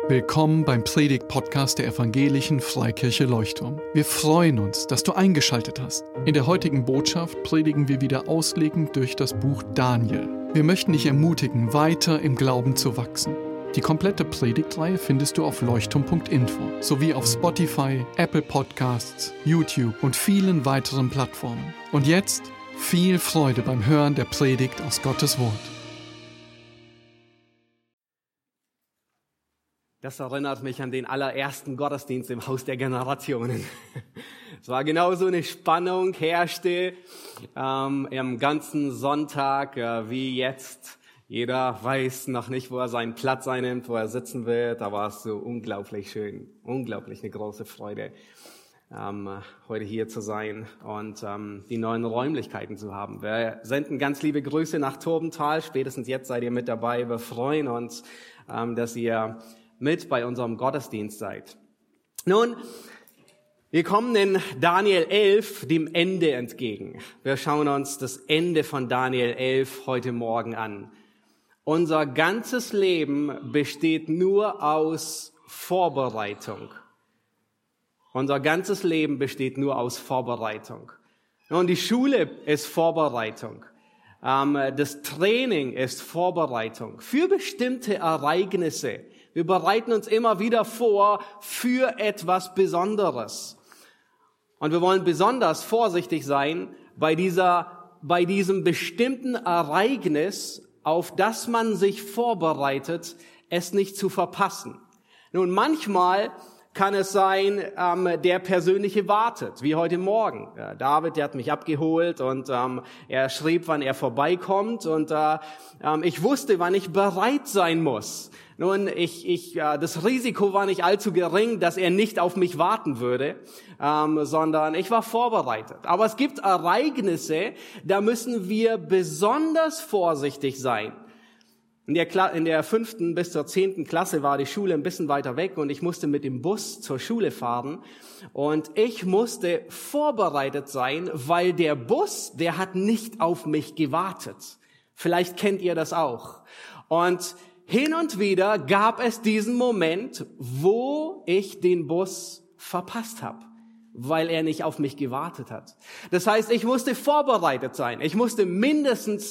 Willkommen beim Predigt-Podcast der Evangelischen Freikirche Leuchtturm. Wir freuen uns, dass du eingeschaltet hast. In der heutigen Botschaft predigen wir wieder auslegend durch das Buch Daniel. Wir möchten dich ermutigen, weiter im Glauben zu wachsen. Die komplette Predigtreihe findest du auf leuchtturm.info sowie auf Spotify, Apple Podcasts, YouTube und vielen weiteren Plattformen. Und jetzt viel Freude beim Hören der Predigt aus Gottes Wort. Das erinnert mich an den allerersten Gottesdienst im Haus der Generationen. Es war genau so eine Spannung, herrschte am ganzen Sonntag wie jetzt. Jeder weiß noch nicht, wo er seinen Platz einnimmt, wo er sitzen wird. Da war es so unglaublich schön, unglaublich eine große Freude, heute hier zu sein und die neuen Räumlichkeiten zu haben. Wir senden ganz liebe Grüße nach Turbental. Spätestens jetzt seid ihr mit dabei. Wir freuen uns, dass ihr mit bei unserem Gottesdienst seid. Nun, wir kommen in Daniel 11 dem Ende entgegen. Wir schauen uns das Ende von Daniel 11 heute Morgen an. Unser ganzes Leben besteht nur aus Vorbereitung. Unser ganzes Leben besteht nur aus Vorbereitung. Nun, die Schule ist Vorbereitung. Das Training ist Vorbereitung für bestimmte Ereignisse. Wir bereiten uns immer wieder vor für etwas Besonderes. Und wir wollen besonders vorsichtig sein bei diesem bestimmten Ereignis, auf das man sich vorbereitet, es nicht zu verpassen. Nun, manchmal kann es sein, der Persönliche wartet, wie heute Morgen. David, der hat mich abgeholt und er schrieb, wann er vorbeikommt und ich wusste, wann ich bereit sein muss. Nun, das Risiko war nicht allzu gering, dass er nicht auf mich warten würde, sondern ich war vorbereitet. Aber es gibt Ereignisse, da müssen wir besonders vorsichtig sein. In der 5. bis zur 10. Klasse war die Schule ein bisschen weiter weg und ich musste mit dem Bus zur Schule fahren und ich musste vorbereitet sein, weil der Bus, der hat nicht auf mich gewartet. Vielleicht kennt ihr das auch. Und hin und wieder gab es diesen Moment, wo ich den Bus verpasst habe, weil er nicht auf mich gewartet hat. Das heißt, ich musste vorbereitet sein. Ich musste mindestens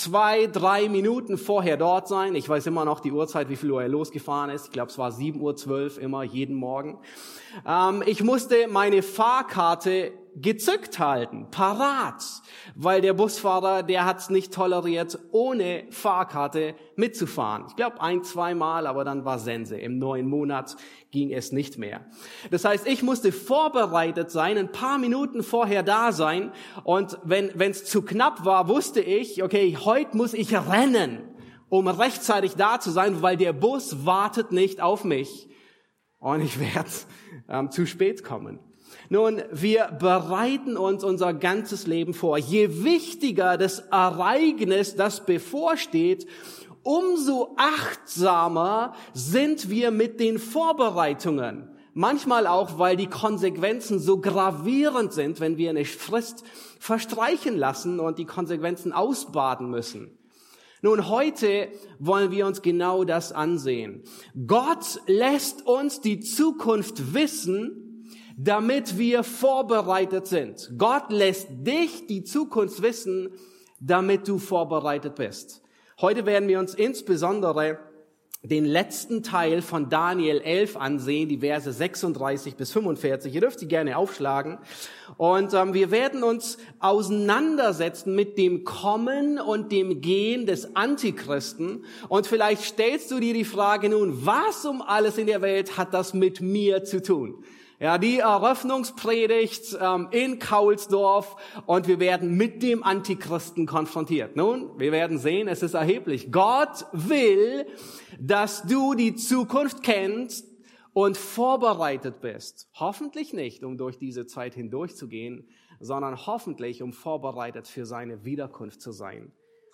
2-3 Minuten vorher dort sein. Ich weiß immer noch die Uhrzeit, wie viel Uhr er losgefahren ist. Ich glaube, es war 7:12 Uhr, immer jeden Morgen. Ich musste meine Fahrkarte gezückt halten, parat, weil der Busfahrer, der hat es nicht toleriert, ohne Fahrkarte mitzufahren. Ich glaube 1-2 Mal, aber dann war Sense. Im 9. Monat ging es nicht mehr. Das heißt, ich musste vorbereitet sein, ein paar Minuten vorher da sein und wenn es zu knapp war, wusste ich, okay, heute muss ich rennen, um rechtzeitig da zu sein, weil der Bus wartet nicht auf mich und ich werde zu spät kommen. Nun, wir bereiten uns unser ganzes Leben vor. Je wichtiger das Ereignis, das bevorsteht, umso achtsamer sind wir mit den Vorbereitungen. Manchmal auch, weil die Konsequenzen so gravierend sind, wenn wir eine Frist verstreichen lassen und die Konsequenzen ausbaden müssen. Nun, heute wollen wir uns genau das ansehen. Gott lässt uns die Zukunft wissen, damit wir vorbereitet sind. Gott lässt dich die Zukunft wissen, damit du vorbereitet bist. Heute werden wir uns insbesondere den letzten Teil von Daniel 11 ansehen, die Verse 36 bis 45. Ihr dürft sie gerne aufschlagen. Und wir werden uns auseinandersetzen mit dem Kommen und dem Gehen des Antichristen. Und vielleicht stellst du dir die Frage nun, was um alles in der Welt hat das mit mir zu tun? Ja, die Eröffnungspredigt in Kaulsdorf und wir werden mit dem Antichristen konfrontiert. Nun, wir werden sehen, es ist erheblich. Gott will, dass du die Zukunft kennst und vorbereitet bist. Hoffentlich nicht, um durch diese Zeit hindurchzugehen, sondern hoffentlich, um vorbereitet für seine Wiederkunft zu sein.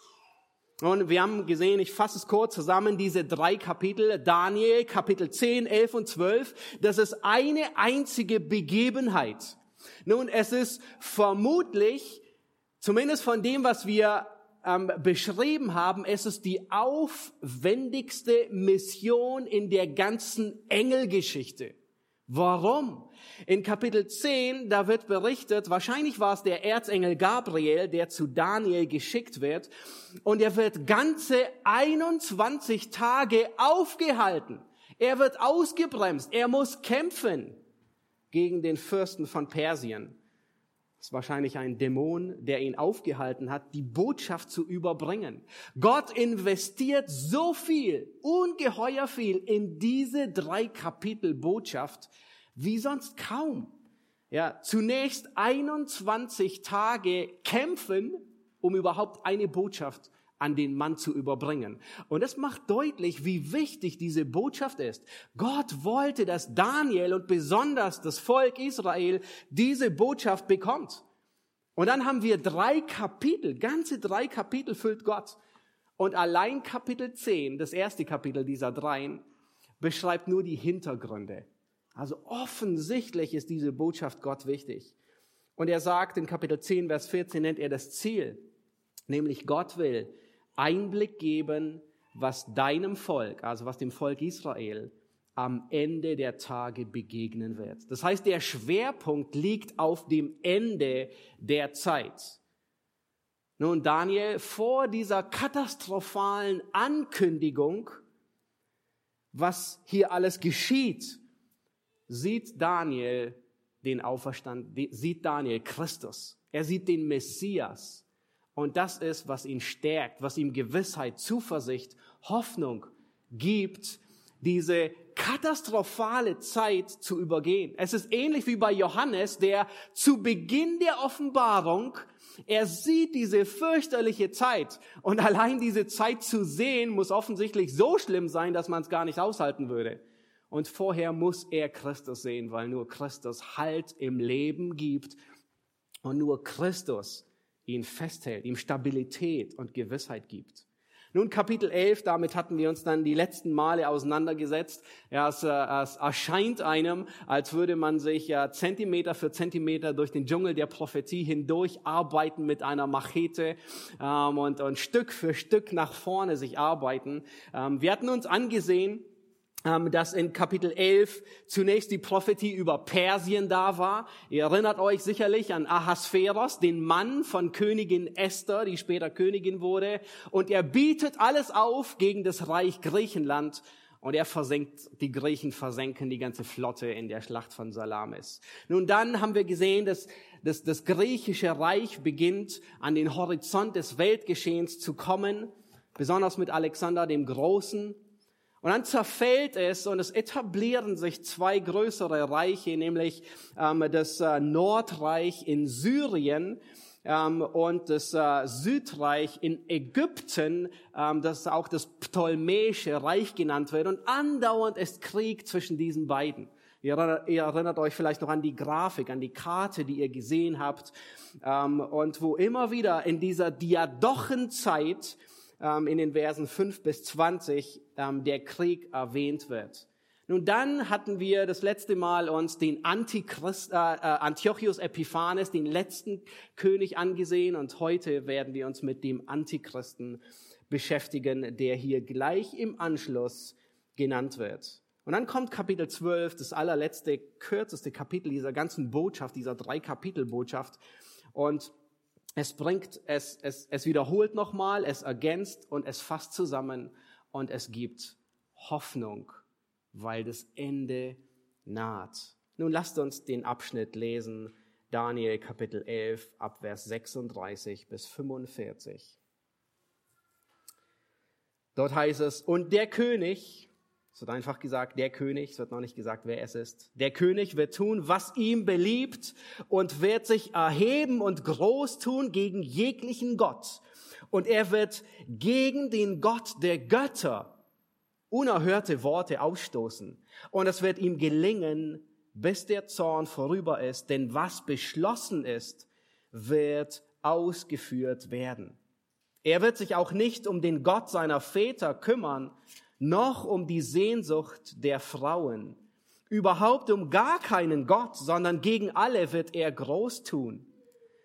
Und wir haben gesehen, ich fasse es kurz zusammen, diese 3 Kapitel, Daniel, Kapitel 10, 11 und 12, das ist eine einzige Begebenheit. Nun, es ist vermutlich, zumindest von dem, was wir beschrieben haben, es ist die aufwendigste Mission in der ganzen Engelgeschichte. Warum? In Kapitel 10, da wird berichtet, wahrscheinlich war es der Erzengel Gabriel, der zu Daniel geschickt wird, und er wird ganze 21 Tage aufgehalten. Er wird ausgebremst, er muss kämpfen gegen den Fürsten von Persien. Das ist wahrscheinlich ein Dämon, der ihn aufgehalten hat, die Botschaft zu überbringen. Gott investiert so viel, ungeheuer viel in diese 3 Kapitel Botschaft, wie sonst kaum. Ja, zunächst 21 Tage kämpfen, um überhaupt eine Botschaft an den Mann zu überbringen. Und das macht deutlich, wie wichtig diese Botschaft ist. Gott wollte, dass Daniel und besonders das Volk Israel diese Botschaft bekommt. Und dann haben wir 3 Kapitel, ganze 3 Kapitel füllt Gott. Und allein Kapitel 10, das erste Kapitel dieser 3, beschreibt nur die Hintergründe. Also offensichtlich ist diese Botschaft Gott wichtig. Und er sagt in Kapitel 10, Vers 14, nennt er das Ziel. Nämlich Gott will Einblick geben, was deinem Volk, also was dem Volk Israel, am Ende der Tage begegnen wird. Das heißt, der Schwerpunkt liegt auf dem Ende der Zeit. Nun, Daniel, vor dieser katastrophalen Ankündigung, was hier alles geschieht, sieht Daniel sieht Daniel Christus. Er sieht den Messias. Und das ist, was ihn stärkt, was ihm Gewissheit, Zuversicht, Hoffnung gibt, diese katastrophale Zeit zu übergehen. Es ist ähnlich wie bei Johannes, der zu Beginn der Offenbarung, er sieht diese fürchterliche Zeit. Und allein diese Zeit zu sehen, muss offensichtlich so schlimm sein, dass man es gar nicht aushalten würde. Und vorher muss er Christus sehen, weil nur Christus Halt im Leben gibt und nur Christus ihn festhält, ihm Stabilität und Gewissheit gibt. Nun Kapitel 11, damit hatten wir uns dann die letzten Male auseinandergesetzt. Ja, es erscheint einem, als würde man sich Zentimeter für Zentimeter durch den Dschungel der Prophetie hindurch arbeiten mit einer Machete und Stück für Stück nach vorne sich arbeiten. Wir hatten uns angesehen, dass in Kapitel 11 zunächst die Prophetie über Persien da war. Ihr erinnert euch sicherlich an Ahasveros, den Mann von Königin Esther, die später Königin wurde. Und er bietet alles auf gegen das Reich Griechenland. Und die Griechen versenken die ganze Flotte in der Schlacht von Salamis. Nun dann haben wir gesehen, dass das griechische Reich beginnt, an den Horizont des Weltgeschehens zu kommen, besonders mit Alexander dem Großen. Und dann zerfällt es und es etablieren sich 2 größere Reiche, nämlich das Nordreich in Syrien und das Südreich in Ägypten, das auch das Ptolemäische Reich genannt wird. Und andauernd ist Krieg zwischen diesen beiden. Ihr erinnert euch vielleicht noch an die Grafik, an die Karte, die ihr gesehen habt. Und wo immer wieder in dieser Diadochenzeit in den Versen 5 bis 20 der Krieg erwähnt wird. Nun dann hatten wir das letzte Mal uns den Antiochus Epiphanes, den letzten König, angesehen, und heute werden wir uns mit dem Antichristen beschäftigen, der hier gleich im Anschluss genannt wird. Und dann kommt Kapitel 12, das allerletzte, kürzeste Kapitel dieser ganzen Botschaft, dieser 3 Kapitel Botschaft, und es wiederholt nochmal, es ergänzt und es fasst zusammen und es gibt Hoffnung, weil das Ende naht. Nun lasst uns den Abschnitt lesen, Daniel Kapitel 11 ab Vers 36 bis 45. Dort heißt es, und der König, es wird einfach gesagt, der König, es wird noch nicht gesagt, wer es ist. Der König wird tun, was ihm beliebt und wird sich erheben und groß tun gegen jeglichen Gott. Und er wird gegen den Gott der Götter unerhörte Worte ausstoßen. Und es wird ihm gelingen, bis der Zorn vorüber ist. Denn was beschlossen ist, wird ausgeführt werden. Er wird sich auch nicht um den Gott seiner Väter kümmern, noch um die Sehnsucht der Frauen. Überhaupt um gar keinen Gott, sondern gegen alle wird er groß tun.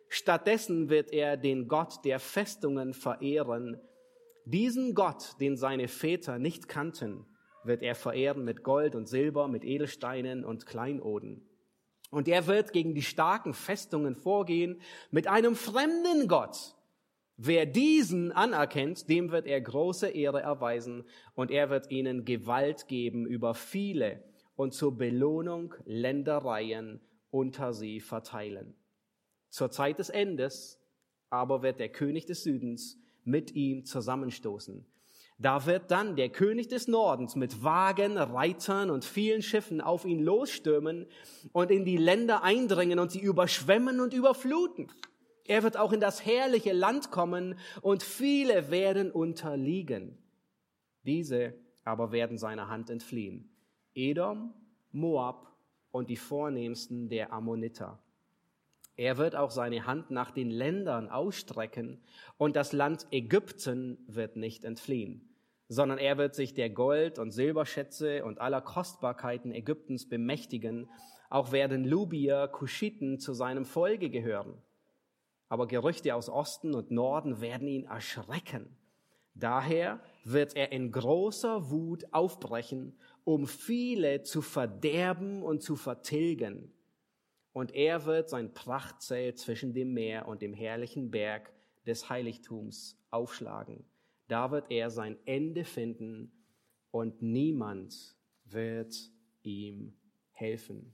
Stattdessen wird er den Gott der Festungen verehren. Diesen Gott, den seine Väter nicht kannten, wird er verehren mit Gold und Silber, mit Edelsteinen und Kleinoden. Und er wird gegen die starken Festungen vorgehen mit einem fremden Gott. Wer diesen anerkennt, dem wird er große Ehre erweisen und er wird ihnen Gewalt geben über viele und zur Belohnung Ländereien unter sie verteilen. Zur Zeit des Endes aber wird der König des Südens mit ihm zusammenstoßen. Da wird dann der König des Nordens mit Wagen, Reitern und vielen Schiffen auf ihn losstürmen und in die Länder eindringen und sie überschwemmen und überfluten. Er wird auch in das herrliche Land kommen und viele werden unterliegen. Diese aber werden seiner Hand entfliehen. Edom, Moab und die Vornehmsten der Ammoniter. Er wird auch seine Hand nach den Ländern ausstrecken und das Land Ägypten wird nicht entfliehen, sondern er wird sich der Gold- und Silberschätze und aller Kostbarkeiten Ägyptens bemächtigen. Auch werden Lubier, Kuschiten zu seinem Folge gehören. Aber Gerüchte aus Osten und Norden werden ihn erschrecken. Daher wird er in großer Wut aufbrechen, um viele zu verderben und zu vertilgen. Und er wird sein Prachtzelt zwischen dem Meer und dem herrlichen Berg des Heiligtums aufschlagen. Da wird er sein Ende finden und niemand wird ihm helfen.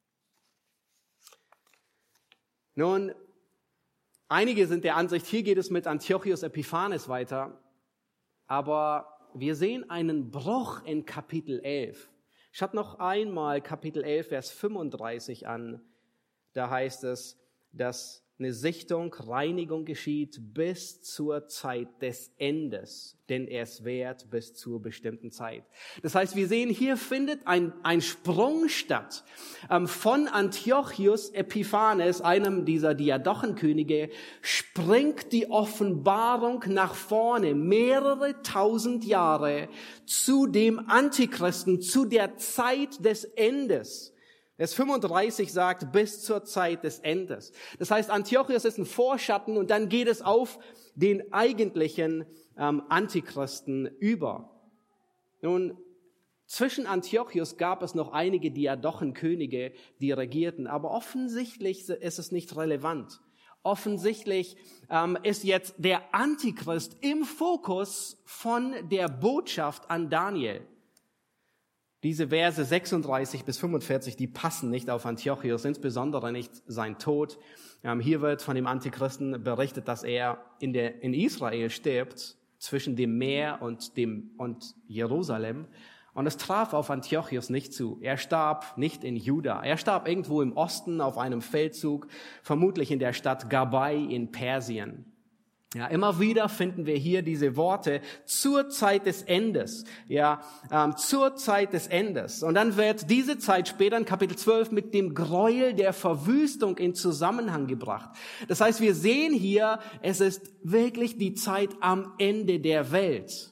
Nun, einige sind der Ansicht, hier geht es mit Antiochus Epiphanes weiter, aber wir sehen einen Bruch in Kapitel 11. Schaut noch einmal Kapitel 11, Vers 35 an. Da heißt es, dass eine Sichtung, Reinigung geschieht bis zur Zeit des Endes, denn es währt bis zur bestimmten Zeit. Das heißt, wir sehen, hier findet ein Sprung statt von Antiochus Epiphanes, einem dieser Diadochenkönige, springt die Offenbarung nach vorne, mehrere tausend Jahre zu dem Antichristen, zu der Zeit des Endes. Vers 35 sagt, bis zur Zeit des Endes. Das heißt, Antiochus ist ein Vorschatten und dann geht es auf den eigentlichen Antichristen über. Nun, zwischen Antiochus gab es noch einige Diadochenkönige, die regierten, aber offensichtlich ist es nicht relevant. Offensichtlich ist jetzt der Antichrist im Fokus von der Botschaft an Daniel. Diese Verse 36 bis 45, die passen nicht auf Antiochus, insbesondere nicht sein Tod. Hier wird von dem Antichristen berichtet, dass er in Israel stirbt, zwischen dem Meer und Jerusalem. Und es traf auf Antiochus nicht zu. Er starb nicht in Juda. Er starb irgendwo im Osten auf einem Feldzug, vermutlich in der Stadt Gabai in Persien. Ja, immer wieder finden wir hier diese Worte zur Zeit des Endes. Ja, zur Zeit des Endes. Und dann wird diese Zeit später in Kapitel 12 mit dem Gräuel der Verwüstung in Zusammenhang gebracht. Das heißt, wir sehen hier, es ist wirklich die Zeit am Ende der Welt.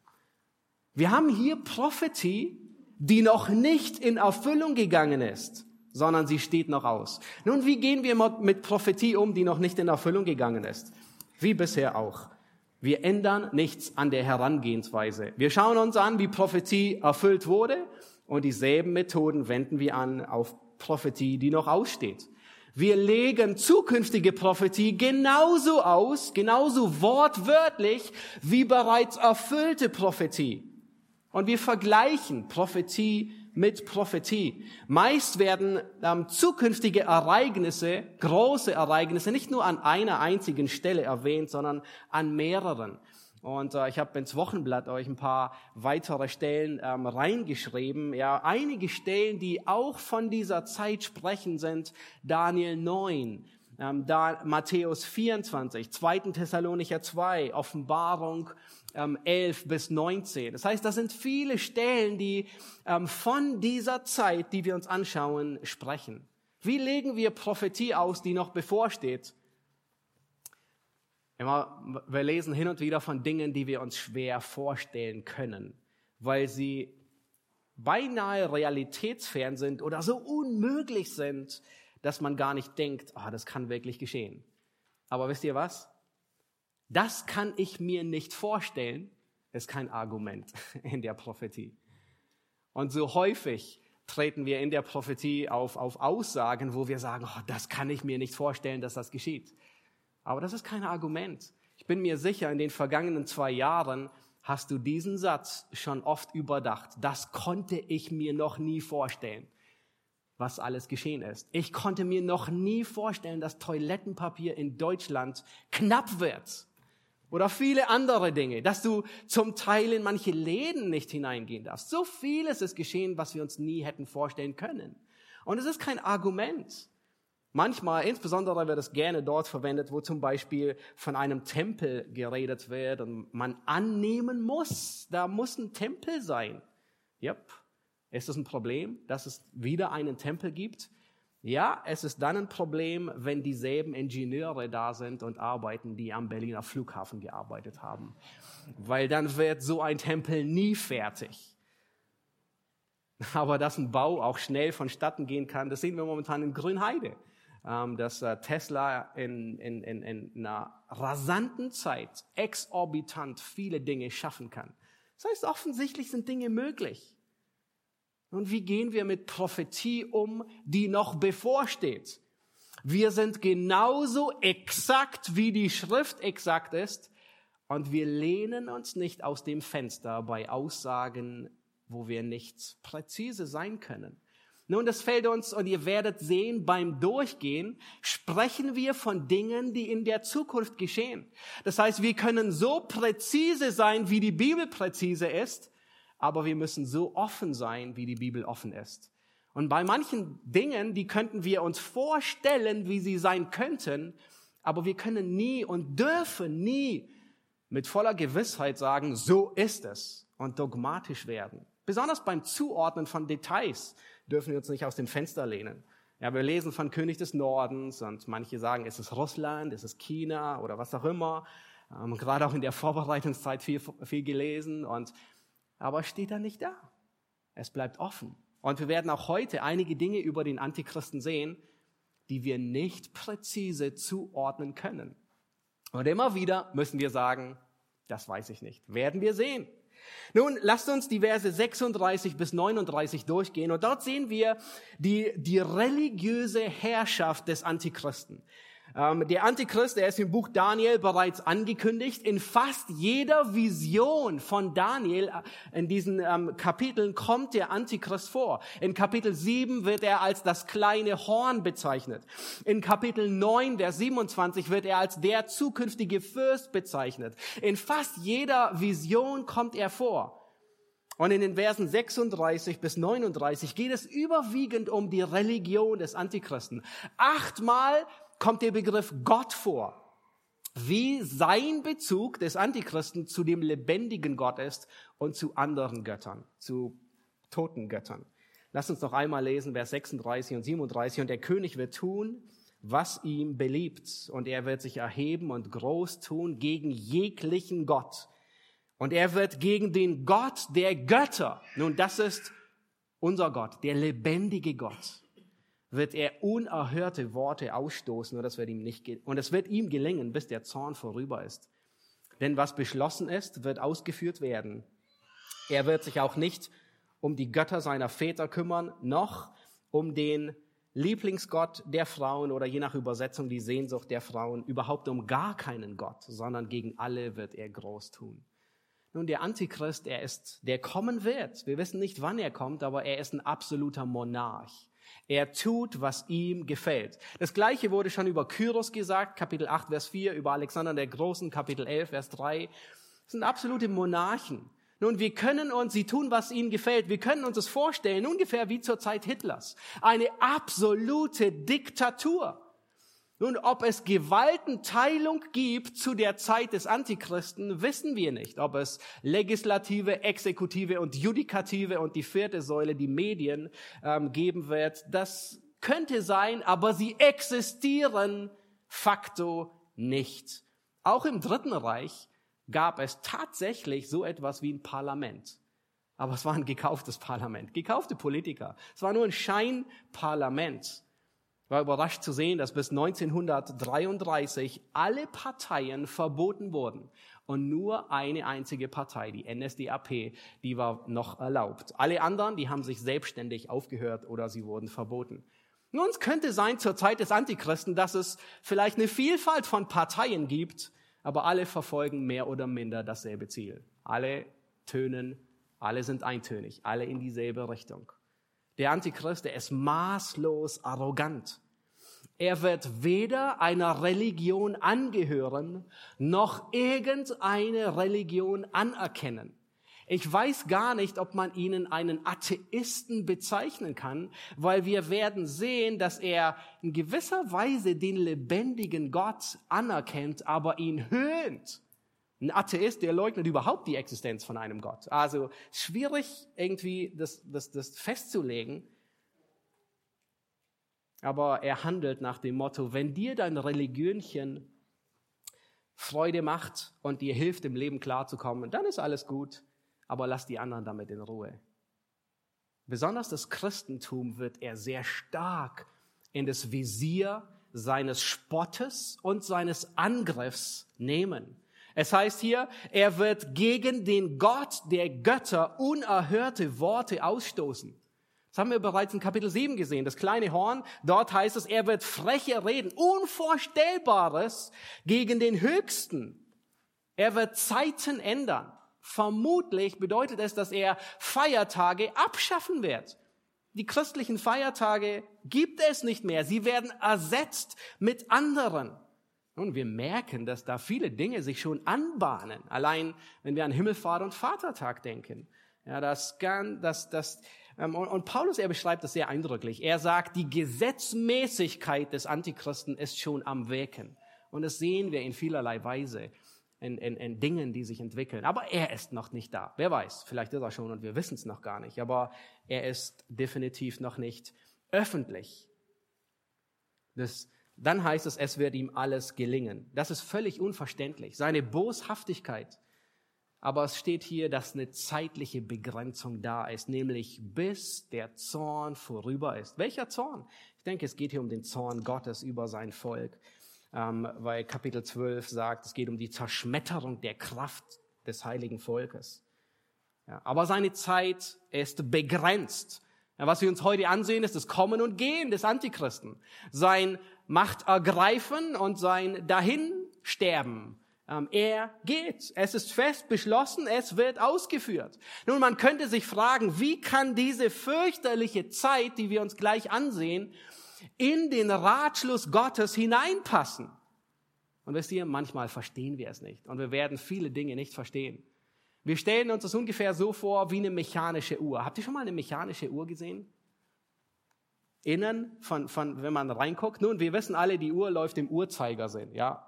Wir haben hier Prophetie, die noch nicht in Erfüllung gegangen ist, sondern sie steht noch aus. Nun, wie gehen wir mit Prophetie um, die noch nicht in Erfüllung gegangen ist? Wie bisher auch. Wir ändern nichts an der Herangehensweise. Wir schauen uns an, wie Prophetie erfüllt wurde und dieselben Methoden wenden wir an auf Prophetie, die noch aussteht. Wir legen zukünftige Prophetie genauso aus, genauso wortwörtlich wie bereits erfüllte Prophetie. Und wir vergleichen Prophetie mit Prophetie. Meist werden zukünftige Ereignisse, große Ereignisse, nicht nur an einer einzigen Stelle erwähnt, sondern an mehreren. Und ich habe ins Wochenblatt euch ein paar weitere Stellen reingeschrieben. Ja, einige Stellen, die auch von dieser Zeit sprechen, sind Daniel 9, Matthäus 24, 2. Thessalonicher 2, Offenbarung 11 bis 19. Das heißt, das sind viele Stellen, die von dieser Zeit, die wir uns anschauen, sprechen. Wie legen wir Prophetie aus, die noch bevorsteht? Wir lesen hin und wieder von Dingen, die wir uns schwer vorstellen können, weil sie beinahe realitätsfern sind oder so unmöglich sind, dass man gar nicht denkt, das kann wirklich geschehen. Aber wisst ihr was? Das kann ich mir nicht vorstellen, ist kein Argument in der Prophetie. Und so häufig treten wir in der Prophetie auf Aussagen, wo wir sagen, oh, das kann ich mir nicht vorstellen, dass das geschieht. Aber das ist kein Argument. Ich bin mir sicher, in den vergangenen 2 Jahren hast du diesen Satz schon oft überdacht. Das konnte ich mir noch nie vorstellen, was alles geschehen ist. Ich konnte mir noch nie vorstellen, dass Toilettenpapier in Deutschland knapp wird. Oder viele andere Dinge, dass du zum Teil in manche Läden nicht hineingehen darfst. So vieles ist geschehen, was wir uns nie hätten vorstellen können. Und es ist kein Argument. Manchmal, insbesondere wird es gerne dort verwendet, wo zum Beispiel von einem Tempel geredet wird und man annehmen muss, da muss ein Tempel sein. Yep. Ist das ein Problem, dass es wieder einen Tempel gibt? Ja, es ist dann ein Problem, wenn dieselben Ingenieure da sind und arbeiten, die am Berliner Flughafen gearbeitet haben. Weil dann wird so ein Tempel nie fertig. Aber dass ein Bau auch schnell vonstatten gehen kann, das sehen wir momentan in Grünheide. Dass Tesla in einer rasanten Zeit exorbitant viele Dinge schaffen kann. Das heißt, offensichtlich sind Dinge möglich. Und wie gehen wir mit Prophetie um, die noch bevorsteht? Wir sind genauso exakt, wie die Schrift exakt ist. Und wir lehnen uns nicht aus dem Fenster bei Aussagen, wo wir nicht präzise sein können. Nun, das fällt uns, und ihr werdet sehen, beim Durchgehen sprechen wir von Dingen, die in der Zukunft geschehen. Das heißt, wir können so präzise sein, wie die Bibel präzise ist, aber wir müssen so offen sein, wie die Bibel offen ist. Und bei manchen Dingen, die könnten wir uns vorstellen, wie sie sein könnten, aber wir können nie und dürfen nie mit voller Gewissheit sagen, so ist es, und dogmatisch werden. Besonders beim Zuordnen von Details dürfen wir uns nicht aus dem Fenster lehnen. Ja, wir lesen von König des Nordens und manche sagen, ist es Russland, ist es China oder was auch immer. Gerade auch in der Vorbereitungszeit viel gelesen, aber steht da nicht da. Es bleibt offen. Und wir werden auch heute einige Dinge über den Antichristen sehen, die wir nicht präzise zuordnen können. Und immer wieder müssen wir sagen, das weiß ich nicht. Werden wir sehen. Nun, lasst uns die Verse 36 bis 39 durchgehen. Und dort sehen wir die religiöse Herrschaft des Antichristen. Der Antichrist, der ist im Buch Daniel bereits angekündigt. In fast jeder Vision von Daniel in diesen Kapiteln kommt der Antichrist vor. In Kapitel 7 wird er als das kleine Horn bezeichnet. In Kapitel 9, Vers 27 wird er als der zukünftige Fürst bezeichnet. In fast jeder Vision kommt er vor. Und in den Versen 36 bis 39 geht es überwiegend um die Religion des Antichristen. 8-mal kommt der Begriff Gott vor, wie sein Bezug des Antichristen zu dem lebendigen Gott ist und zu anderen Göttern, zu toten Göttern. Lasst uns noch einmal lesen, Vers 36 und 37. Und der König wird tun, was ihm beliebt, und er wird sich erheben und groß tun gegen jeglichen Gott. Und er wird gegen den Gott der Götter, nun das ist unser Gott, der lebendige Gott, wird er unerhörte Worte ausstoßen, und es wird ihm gelingen, bis der Zorn vorüber ist. Denn was beschlossen ist, wird ausgeführt werden. Er wird sich auch nicht um die Götter seiner Väter kümmern, noch um den Lieblingsgott der Frauen oder je nach Übersetzung die Sehnsucht der Frauen, überhaupt um gar keinen Gott, sondern gegen alle wird er groß tun. Nun, der Antichrist, der kommen wird. Wir wissen nicht, wann er kommt, aber er ist ein absoluter Monarch. Er tut, was ihm gefällt. Das Gleiche wurde schon über Kyros gesagt, Kapitel 8, Vers 4, über Alexander der Großen, Kapitel 11, Vers 3. Das sind absolute Monarchen. Nun, sie tun, was ihnen gefällt. Wir können uns das vorstellen, ungefähr wie zur Zeit Hitlers. Eine absolute Diktatur. Nun, ob es Gewaltenteilung gibt zu der Zeit des Antichristen, wissen wir nicht. Ob es Legislative, Exekutive und Judikative und die 4. Säule, die Medien, geben wird, das könnte sein, aber sie existieren facto nicht. Auch im Dritten Reich gab es tatsächlich so etwas wie ein Parlament. Aber es war ein gekauftes Parlament, gekaufte Politiker. Es war nur ein Scheinparlament. war überrascht zu sehen, dass bis 1933 alle Parteien verboten wurden. Und nur eine einzige Partei, die NSDAP, die war noch erlaubt. Alle anderen, die haben sich selbstständig aufgehört oder sie wurden verboten. Nun, es könnte sein zur Zeit des Antichristen, dass es vielleicht eine Vielfalt von Parteien gibt, aber alle verfolgen mehr oder minder dasselbe Ziel. Alle tönen, alle sind eintönig, alle in dieselbe Richtung. Der Antichrist, der ist maßlos arrogant. Er wird weder einer Religion angehören, noch irgendeine Religion anerkennen. Ich weiß gar nicht, ob man ihn einen Atheisten bezeichnen kann, weil wir werden sehen, dass er in gewisser Weise den lebendigen Gott anerkennt, aber ihn höhnt. Ein Atheist, der leugnet überhaupt die Existenz von einem Gott. Also schwierig irgendwie das festzulegen. Aber er handelt nach dem Motto, wenn dir dein Religionchen Freude macht und dir hilft, im Leben klarzukommen, dann ist alles gut, aber lass die anderen damit in Ruhe. Besonders das Christentum wird er sehr stark in das Visier seines Spottes und seines Angriffs nehmen. Es heißt hier, er wird gegen den Gott der Götter unerhörte Worte ausstoßen. Das haben wir bereits in Kapitel 7 gesehen, das kleine Horn. Dort heißt es, er wird freche Reden, Unvorstellbares gegen den Höchsten. Er wird Zeiten ändern. Vermutlich bedeutet es, dass er Feiertage abschaffen wird. Die christlichen Feiertage gibt es nicht mehr. Sie werden ersetzt mit anderen. Und wir merken, dass da viele Dinge sich schon anbahnen. Allein, wenn wir an Himmelfahrt und Vatertag denken. Ja, und Paulus, er beschreibt das sehr eindrücklich. Er sagt, die Gesetzmäßigkeit des Antichristen ist schon am Wirken. Und das sehen wir in vielerlei Weise, in Dingen, die sich entwickeln. Aber er ist noch nicht da. Wer weiß, vielleicht ist er schon und wir wissen es noch gar nicht. Aber er ist definitiv noch nicht öffentlich. Dann heißt es, es wird ihm alles gelingen. Das ist völlig unverständlich. Seine Boshaftigkeit. Aber es steht hier, dass eine zeitliche Begrenzung da ist, nämlich bis der Zorn vorüber ist. Welcher Zorn? Ich denke, es geht hier um den Zorn Gottes über sein Volk, weil Kapitel 12 sagt, es geht um die Zerschmetterung der Kraft des heiligen Volkes. Ja, aber seine Zeit ist begrenzt. Ja, was wir uns heute ansehen, ist das Kommen und Gehen des Antichristen. Sein Machtergreifen und sein Dahinsterben. Er geht. Es ist fest beschlossen, es wird ausgeführt. Nun, man könnte sich fragen, wie kann diese fürchterliche Zeit, die wir uns gleich ansehen, in den Ratschluss Gottes hineinpassen? Und wisst ihr, manchmal verstehen wir es nicht. Und wir werden viele Dinge nicht verstehen. Wir stellen uns das ungefähr so vor wie eine mechanische Uhr. Habt ihr schon mal eine mechanische Uhr gesehen? Innen, wenn man reinguckt. Nun, wir wissen alle, die Uhr läuft im Uhrzeigersinn, ja.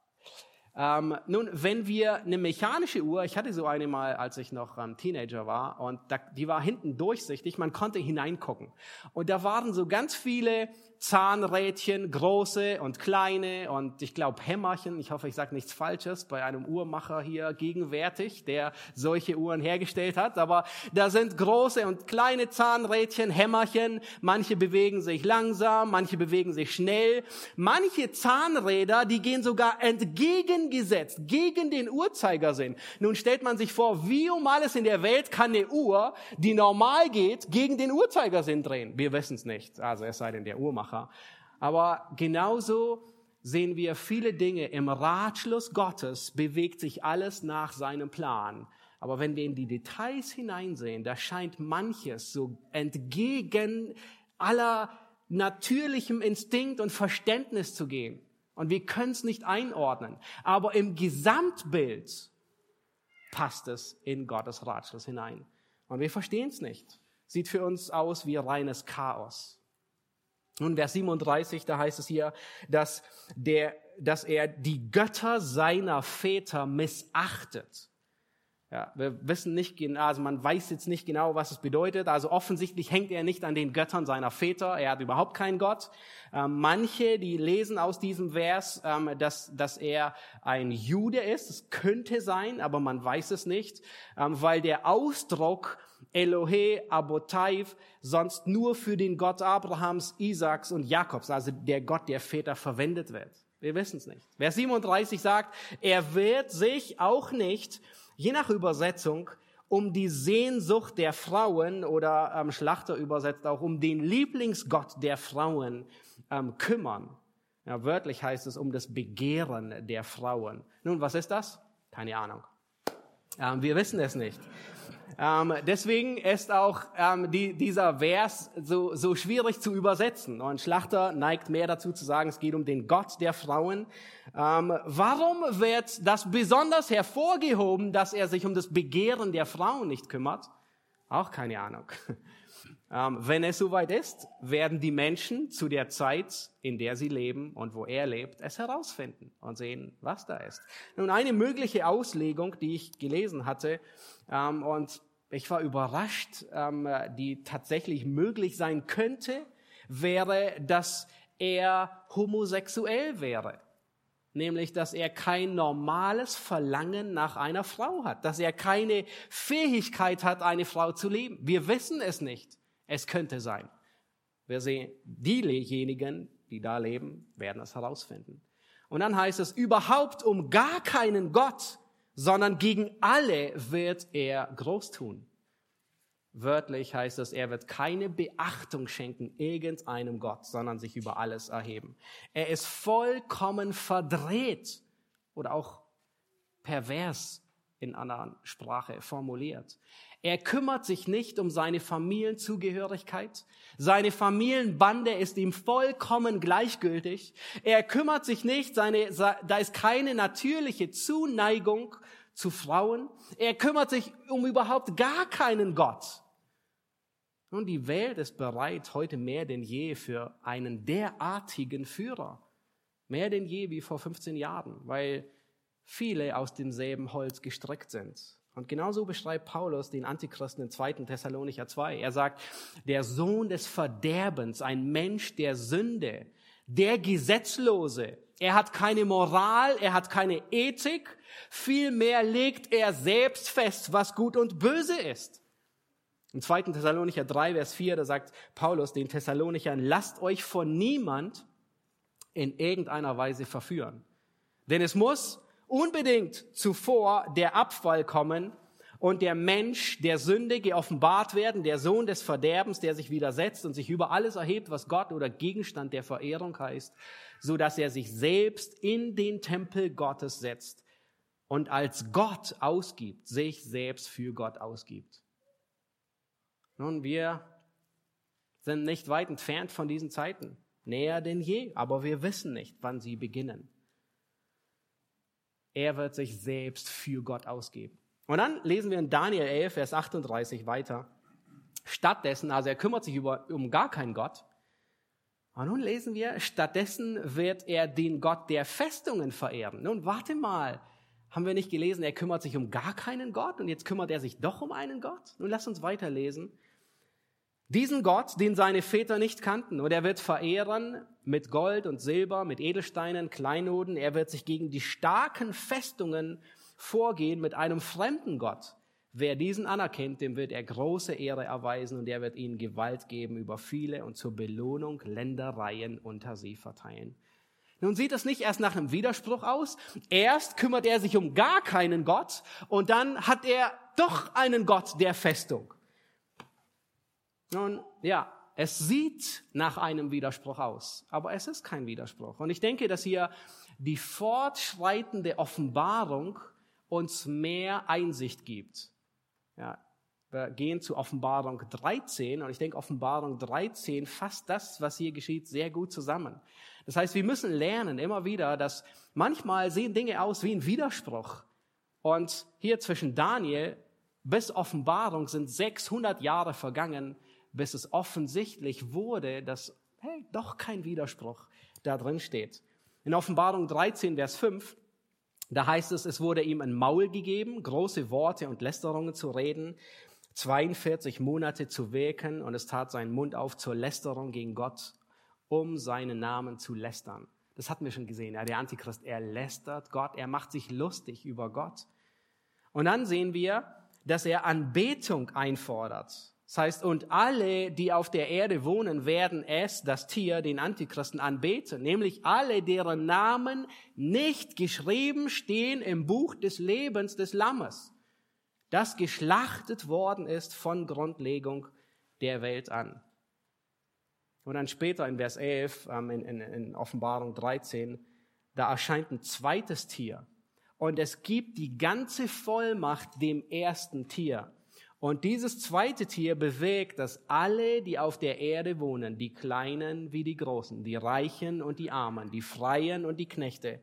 Nun, wenn wir eine mechanische Uhr, ich hatte so eine mal, als ich noch Teenager war, und die war hinten durchsichtig, man konnte hineingucken. Und da waren so ganz viele Zahnrädchen, große und kleine und ich glaube Hämmerchen, ich hoffe, ich sage nichts Falsches, bei einem Uhrmacher hier gegenwärtig, der solche Uhren hergestellt hat, aber da sind große und kleine Zahnrädchen, Hämmerchen, manche bewegen sich langsam, manche bewegen sich schnell, manche Zahnräder, die gehen sogar entgegengesetzt, gegen den Uhrzeigersinn. Nun stellt man sich vor, wie um alles in der Welt kann eine Uhr, die normal geht, gegen den Uhrzeigersinn drehen? Wir wissen es nicht, also es sei denn der Uhrmacher. Aber genauso sehen wir viele Dinge. Im Ratschluss Gottes bewegt sich alles nach seinem Plan. Aber wenn wir in die Details hineinsehen, da scheint manches so entgegen aller natürlichem Instinkt und Verständnis zu gehen. Und wir können es nicht einordnen. Aber im Gesamtbild passt es in Gottes Ratschluss hinein. Und wir verstehen es nicht. Sieht für uns aus wie reines Chaos. Nun, Vers 37, da heißt es hier, dass er die Götter seiner Väter missachtet. Ja, wir wissen nicht genau, also man weiß jetzt nicht genau, was es bedeutet. Also offensichtlich hängt er nicht an den Göttern seiner Väter. Er hat überhaupt keinen Gott. Manche, die lesen aus diesem Vers, dass er ein Jude ist. Es könnte sein, aber man weiß es nicht, weil der Ausdruck Elohe Abotaif, sonst nur für den Gott Abrahams, Isaaks und Jakobs, also der Gott der Väter verwendet wird. Wir wissen es nicht. Vers 37 sagt, er wird sich auch nicht, je nach Übersetzung, um die Sehnsucht der Frauen oder Schlachter übersetzt auch um den Lieblingsgott der Frauen kümmern. Ja, wörtlich heißt es um das Begehren der Frauen. Nun, was ist das? Keine Ahnung. Wir wissen es nicht. Deswegen ist auch dieser Vers so schwierig zu übersetzen. Und Schlachter neigt mehr dazu zu sagen, es geht um den Gott der Frauen. Warum wird das besonders hervorgehoben, dass er sich um das Begehren der Frauen nicht kümmert? Auch keine Ahnung. Wenn es soweit ist, werden die Menschen zu der Zeit, in der sie leben und wo er lebt, es herausfinden und sehen, was da ist. Nun, eine mögliche Auslegung, die ich gelesen hatte, und ich war überrascht, die tatsächlich möglich sein könnte, wäre, dass er homosexuell wäre. Nämlich, dass er kein normales Verlangen nach einer Frau hat, dass er keine Fähigkeit hat, eine Frau zu lieben. Wir wissen es nicht. Es könnte sein. Wir sehen, diejenigen, die da leben, werden es herausfinden. Und dann heißt es, überhaupt um gar keinen Gott, sondern gegen alle wird er groß tun. Wörtlich heißt es, er wird keine Beachtung schenken irgendeinem Gott, sondern sich über alles erheben. Er ist vollkommen verdreht oder auch pervers in einer Sprache formuliert. Er kümmert sich nicht um seine Familienzugehörigkeit. Seine Familienbande ist ihm vollkommen gleichgültig. Er kümmert sich nicht, da ist keine natürliche Zuneigung zu Frauen. Er kümmert sich um überhaupt gar keinen Gott. Nun, die Welt ist bereit, heute mehr denn je für einen derartigen Führer. Mehr denn je wie vor 15 Jahren, weil viele aus demselben Holz gestrickt sind. Und genauso beschreibt Paulus den Antichristen in 2. Thessalonicher 2. Er sagt, der Sohn des Verderbens, ein Mensch der Sünde, der Gesetzlose. Er hat keine Moral, er hat keine Ethik. Vielmehr legt er selbst fest, was gut und böse ist. Im 2. Thessalonicher 3, Vers 4, da sagt Paulus den Thessalonichern, lasst euch von niemand in irgendeiner Weise verführen. Denn es muss unbedingt zuvor der Abfall kommen und der Mensch der Sünde geoffenbart werden, der Sohn des Verderbens, der sich widersetzt und sich über alles erhebt, was Gott oder Gegenstand der Verehrung heißt, so dass er sich selbst in den Tempel Gottes setzt und als Gott ausgibt, sich selbst für Gott ausgibt. Nun, wir sind nicht weit entfernt von diesen Zeiten, näher denn je, aber wir wissen nicht, wann sie beginnen. Er wird sich selbst für Gott ausgeben. Und dann lesen wir in Daniel 11, Vers 38 weiter. Stattdessen, also er kümmert sich um gar keinen Gott. Und nun lesen wir, stattdessen wird er den Gott der Festungen verehren. Nun, warte mal. Haben wir nicht gelesen, er kümmert sich um gar keinen Gott und jetzt kümmert er sich doch um einen Gott? Nun, lass uns weiterlesen. Diesen Gott, den seine Väter nicht kannten, und er wird verehren mit Gold und Silber, mit Edelsteinen, Kleinoden. Er wird sich gegen die starken Festungen vorgehen mit einem fremden Gott. Wer diesen anerkennt, dem wird er große Ehre erweisen und er wird ihnen Gewalt geben über viele und zur Belohnung Ländereien unter sie verteilen. Nun sieht es nicht erst nach einem Widerspruch aus. Erst kümmert er sich um gar keinen Gott und dann hat er doch einen Gott der Festung. Nun, ja, es sieht nach einem Widerspruch aus, aber es ist kein Widerspruch. Und ich denke, dass hier die fortschreitende Offenbarung uns mehr Einsicht gibt. Ja, wir gehen zu Offenbarung 13 und ich denke, Offenbarung 13 fasst das, was hier geschieht, sehr gut zusammen. Das heißt, wir müssen lernen immer wieder, dass manchmal sehen Dinge aus wie ein Widerspruch. Und hier zwischen Daniel bis Offenbarung sind 600 Jahre vergangen, bis es offensichtlich wurde, dass doch kein Widerspruch da drin steht. In Offenbarung 13, Vers 5, da heißt es, es wurde ihm ein Maul gegeben, große Worte und Lästerungen zu reden, 42 Monate zu wirken und es tat seinen Mund auf zur Lästerung gegen Gott, um seinen Namen zu lästern. Das hatten wir schon gesehen. Ja, der Antichrist, er lästert Gott, er macht sich lustig über Gott. Und dann sehen wir, dass er Anbetung einfordert. Das heißt, und alle, die auf der Erde wohnen, werden das Tier, den Antichristen, anbeten. Nämlich alle, deren Namen nicht geschrieben stehen im Buch des Lebens des Lammes, das geschlachtet worden ist von Grundlegung der Welt an. Und dann später in Vers 11, in Offenbarung 13, da erscheint ein zweites Tier. Und es gibt die ganze Vollmacht dem ersten Tier. Und dieses zweite Tier bewegt, dass alle, die auf der Erde wohnen, die Kleinen wie die Großen, die Reichen und die Armen, die Freien und die Knechte,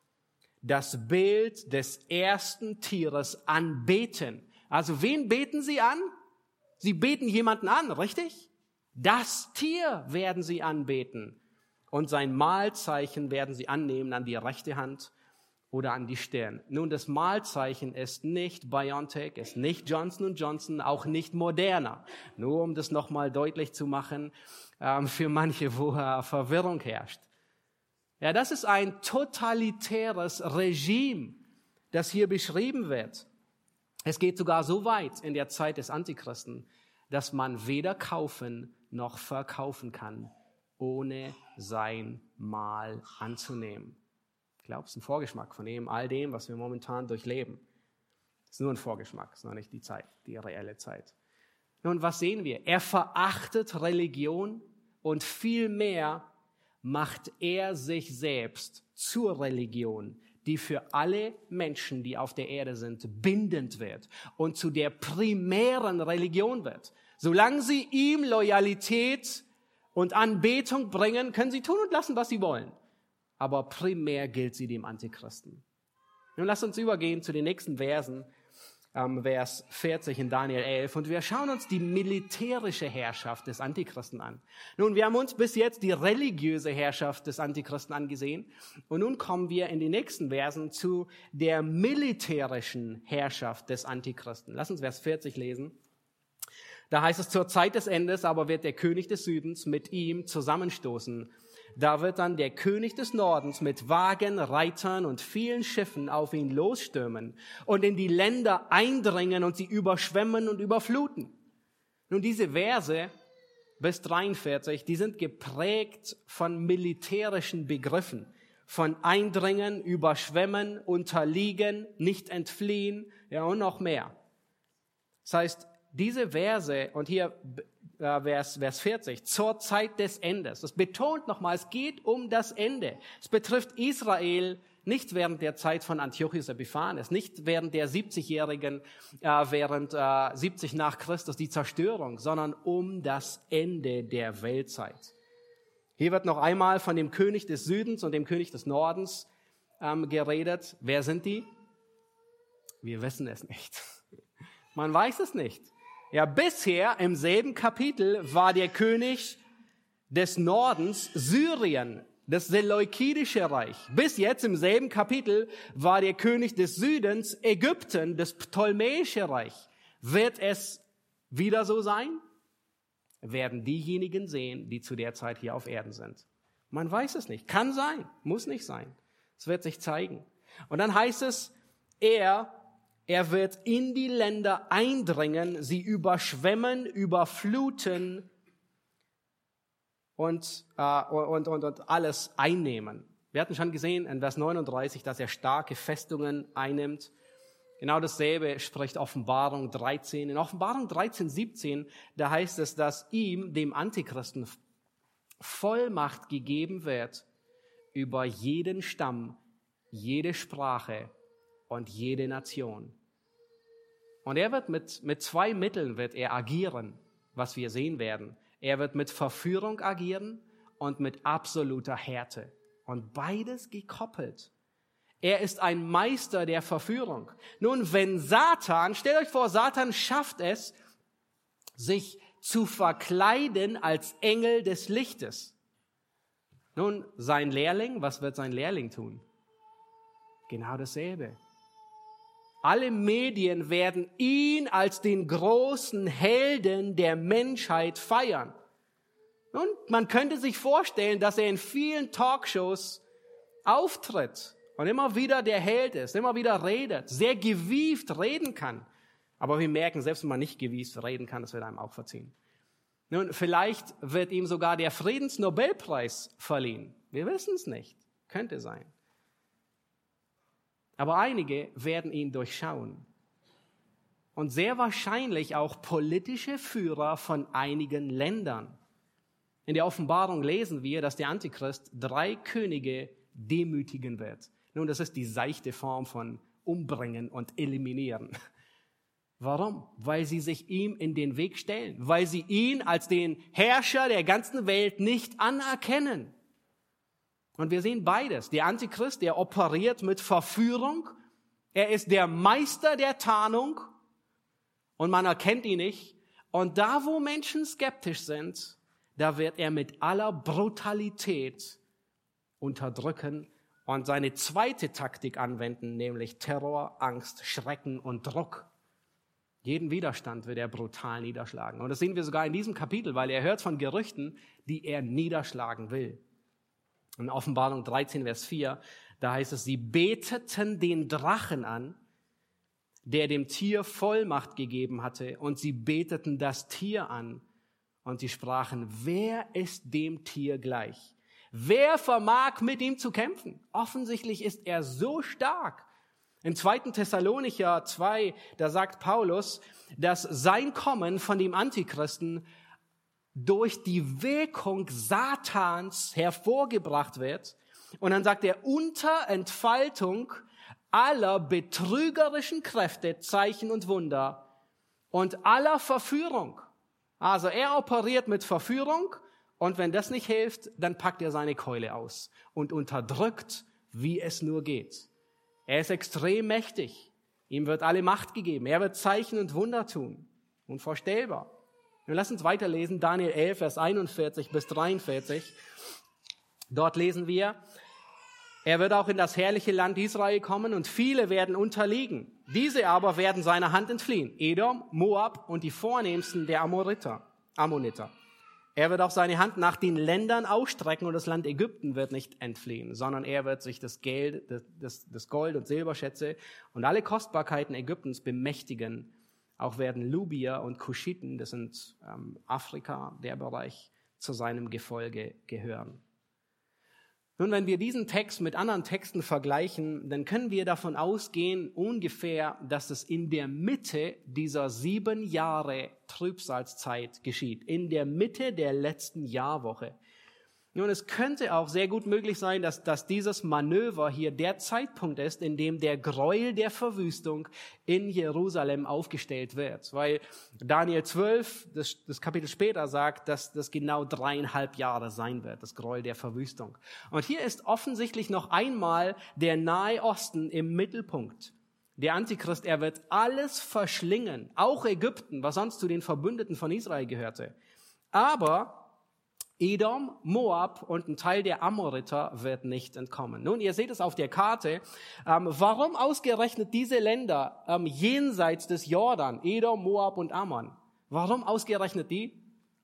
das Bild des ersten Tieres anbeten. Also wen beten sie an? Sie beten jemanden an, richtig? Das Tier werden sie anbeten. Und sein Mahlzeichen werden sie annehmen an die rechte Hand oder an die Stirn. Nun, das Mahlzeichen ist nicht BioNTech, ist nicht Johnson & Johnson, auch nicht Moderna. Nur um das nochmal deutlich zu machen, für manche, wo Verwirrung herrscht. Ja, das ist ein totalitäres Regime, das hier beschrieben wird. Es geht sogar so weit in der Zeit des Antichristen, dass man weder kaufen noch verkaufen kann, ohne sein Mahl anzunehmen. Ich glaube, es ist ein Vorgeschmack von all dem, was wir momentan durchleben. Es ist nur ein Vorgeschmack, es ist noch nicht die Zeit, die reelle Zeit. Nun, was sehen wir? Er verachtet Religion und vielmehr macht er sich selbst zur Religion, die für alle Menschen, die auf der Erde sind, bindend wird und zu der primären Religion wird. Solange sie ihm Loyalität und Anbetung bringen, können sie tun und lassen, was sie wollen. Aber primär gilt sie dem Antichristen. Nun lasst uns übergehen zu den nächsten Versen, Vers 40 in Daniel 11. Und wir schauen uns die militärische Herrschaft des Antichristen an. Nun, wir haben uns bis jetzt die religiöse Herrschaft des Antichristen angesehen. Und nun kommen wir in den nächsten Versen zu der militärischen Herrschaft des Antichristen. Lass uns Vers 40 lesen. Da heißt es, zur Zeit des Endes aber wird der König des Südens mit ihm zusammenstoßen. Da wird dann der König des Nordens mit Wagen, Reitern und vielen Schiffen auf ihn losstürmen und in die Länder eindringen und sie überschwemmen und überfluten. Nun, diese Verse bis 43, die sind geprägt von militärischen Begriffen, von Eindringen, Überschwemmen, Unterliegen, nicht entfliehen, ja und noch mehr. Das heißt, diese Verse, und hier Vers 40, zur Zeit des Endes. Das betont nochmal, es geht um das Ende. Es betrifft Israel nicht während der Zeit von Antiochus Epiphanes, nicht während der 70-Jährigen, während 70 nach Christus die Zerstörung, sondern um das Ende der Weltzeit. Hier wird noch einmal von dem König des Südens und dem König des Nordens geredet. Wer sind die? Wir wissen es nicht. Man weiß es nicht. Ja, bisher im selben Kapitel war der König des Nordens Syrien, das Seleukidische Reich. Bis jetzt im selben Kapitel war der König des Südens Ägypten, das Ptolemäische Reich. Wird es wieder so sein? Werden diejenigen sehen, die zu der Zeit hier auf Erden sind. Man weiß es nicht. Kann sein, muss nicht sein. Es wird sich zeigen. Und dann heißt es, er wird in die Länder eindringen, sie überschwemmen, überfluten und alles einnehmen. Wir hatten schon gesehen in Vers 39, dass er starke Festungen einnimmt. Genau dasselbe spricht Offenbarung 13. In Offenbarung 13, 17, da heißt es, dass ihm, dem Antichristen, Vollmacht gegeben wird über jeden Stamm, jede Sprache und jede Nation. Und er wird mit zwei Mitteln wird er agieren, was wir sehen werden. Er wird mit Verführung agieren und mit absoluter Härte. Und beides gekoppelt. Er ist ein Meister der Verführung. Nun, wenn Satan, stellt euch vor, Satan schafft es, sich zu verkleiden als Engel des Lichtes. Nun, sein Lehrling, was wird sein Lehrling tun? Genau dasselbe. Alle Medien werden ihn als den großen Helden der Menschheit feiern. Und man könnte sich vorstellen, dass er in vielen Talkshows auftritt und immer wieder der Held ist, immer wieder redet, sehr gewieft reden kann. Aber wir merken, selbst wenn man nicht gewiss reden kann, das wird einem auch verziehen. Nun, vielleicht wird ihm sogar der Friedensnobelpreis verliehen. Wir wissen es nicht. Könnte sein. Aber einige werden ihn durchschauen. Und sehr wahrscheinlich auch politische Führer von einigen Ländern. In der Offenbarung lesen wir, dass der Antichrist 3 Könige demütigen wird. Nun, das ist die seichte Form von umbringen und eliminieren. Warum? Weil sie sich ihm in den Weg stellen. Weil sie ihn als den Herrscher der ganzen Welt nicht anerkennen. Und wir sehen beides. Der Antichrist, der operiert mit Verführung. Er ist der Meister der Tarnung. Und man erkennt ihn nicht. Und da, wo Menschen skeptisch sind, da wird er mit aller Brutalität unterdrücken und seine zweite Taktik anwenden, nämlich Terror, Angst, Schrecken und Druck. Jeden Widerstand wird er brutal niederschlagen. Und das sehen wir sogar in diesem Kapitel, weil er hört von Gerüchten, die er niederschlagen will. In Offenbarung 13, Vers 4, da heißt es, sie beteten den Drachen an, der dem Tier Vollmacht gegeben hatte, und sie beteten das Tier an. Und sie sprachen, wer ist dem Tier gleich? Wer vermag mit ihm zu kämpfen? Offensichtlich ist er so stark. In 2. Thessalonicher 2, da sagt Paulus, dass sein Kommen von dem Antichristen durch die Wirkung Satans hervorgebracht wird. Und dann sagt er, unter Entfaltung aller betrügerischen Kräfte, Zeichen und Wunder und aller Verführung. Also er operiert mit Verführung und wenn das nicht hilft, dann packt er seine Keule aus und unterdrückt, wie es nur geht. Er ist extrem mächtig. Ihm wird alle Macht gegeben. Er wird Zeichen und Wunder tun. Unvorstellbar. Wir lassen uns weiterlesen, Daniel 11, Vers 41 bis 43. Dort lesen wir, er wird auch in das herrliche Land Israel kommen und viele werden unterliegen. Diese aber werden seiner Hand entfliehen. Edom, Moab und die Vornehmsten der Ammoniter. Er wird auch seine Hand nach den Ländern ausstrecken und das Land Ägypten wird nicht entfliehen, sondern er wird sich das Gold und Silberschätze und alle Kostbarkeiten Ägyptens bemächtigen. Auch werden Lubier und Kuschiten, das sind Afrika, der Bereich, zu seinem Gefolge gehören. Nun, wenn wir diesen Text mit anderen Texten vergleichen, dann können wir davon ausgehen, ungefähr, dass es in der Mitte dieser 7 Jahre Trübsalzeit geschieht. In der Mitte der letzten Jahrwoche. Nun, es könnte auch sehr gut möglich sein, dass dieses Manöver hier der Zeitpunkt ist, in dem der Gräuel der Verwüstung in Jerusalem aufgestellt wird. Weil Daniel 12, das Kapitel später, sagt, dass das genau 3,5 Jahre sein wird, das Gräuel der Verwüstung. Und hier ist offensichtlich noch einmal der Nahe Osten im Mittelpunkt. Der Antichrist, er wird alles verschlingen, auch Ägypten, was sonst zu den Verbündeten von Israel gehörte. Aber Edom, Moab und ein Teil der Amoriter wird nicht entkommen. Nun, ihr seht es auf der Karte. Warum ausgerechnet diese Länder jenseits des Jordan, Edom, Moab und Ammon? Warum ausgerechnet die?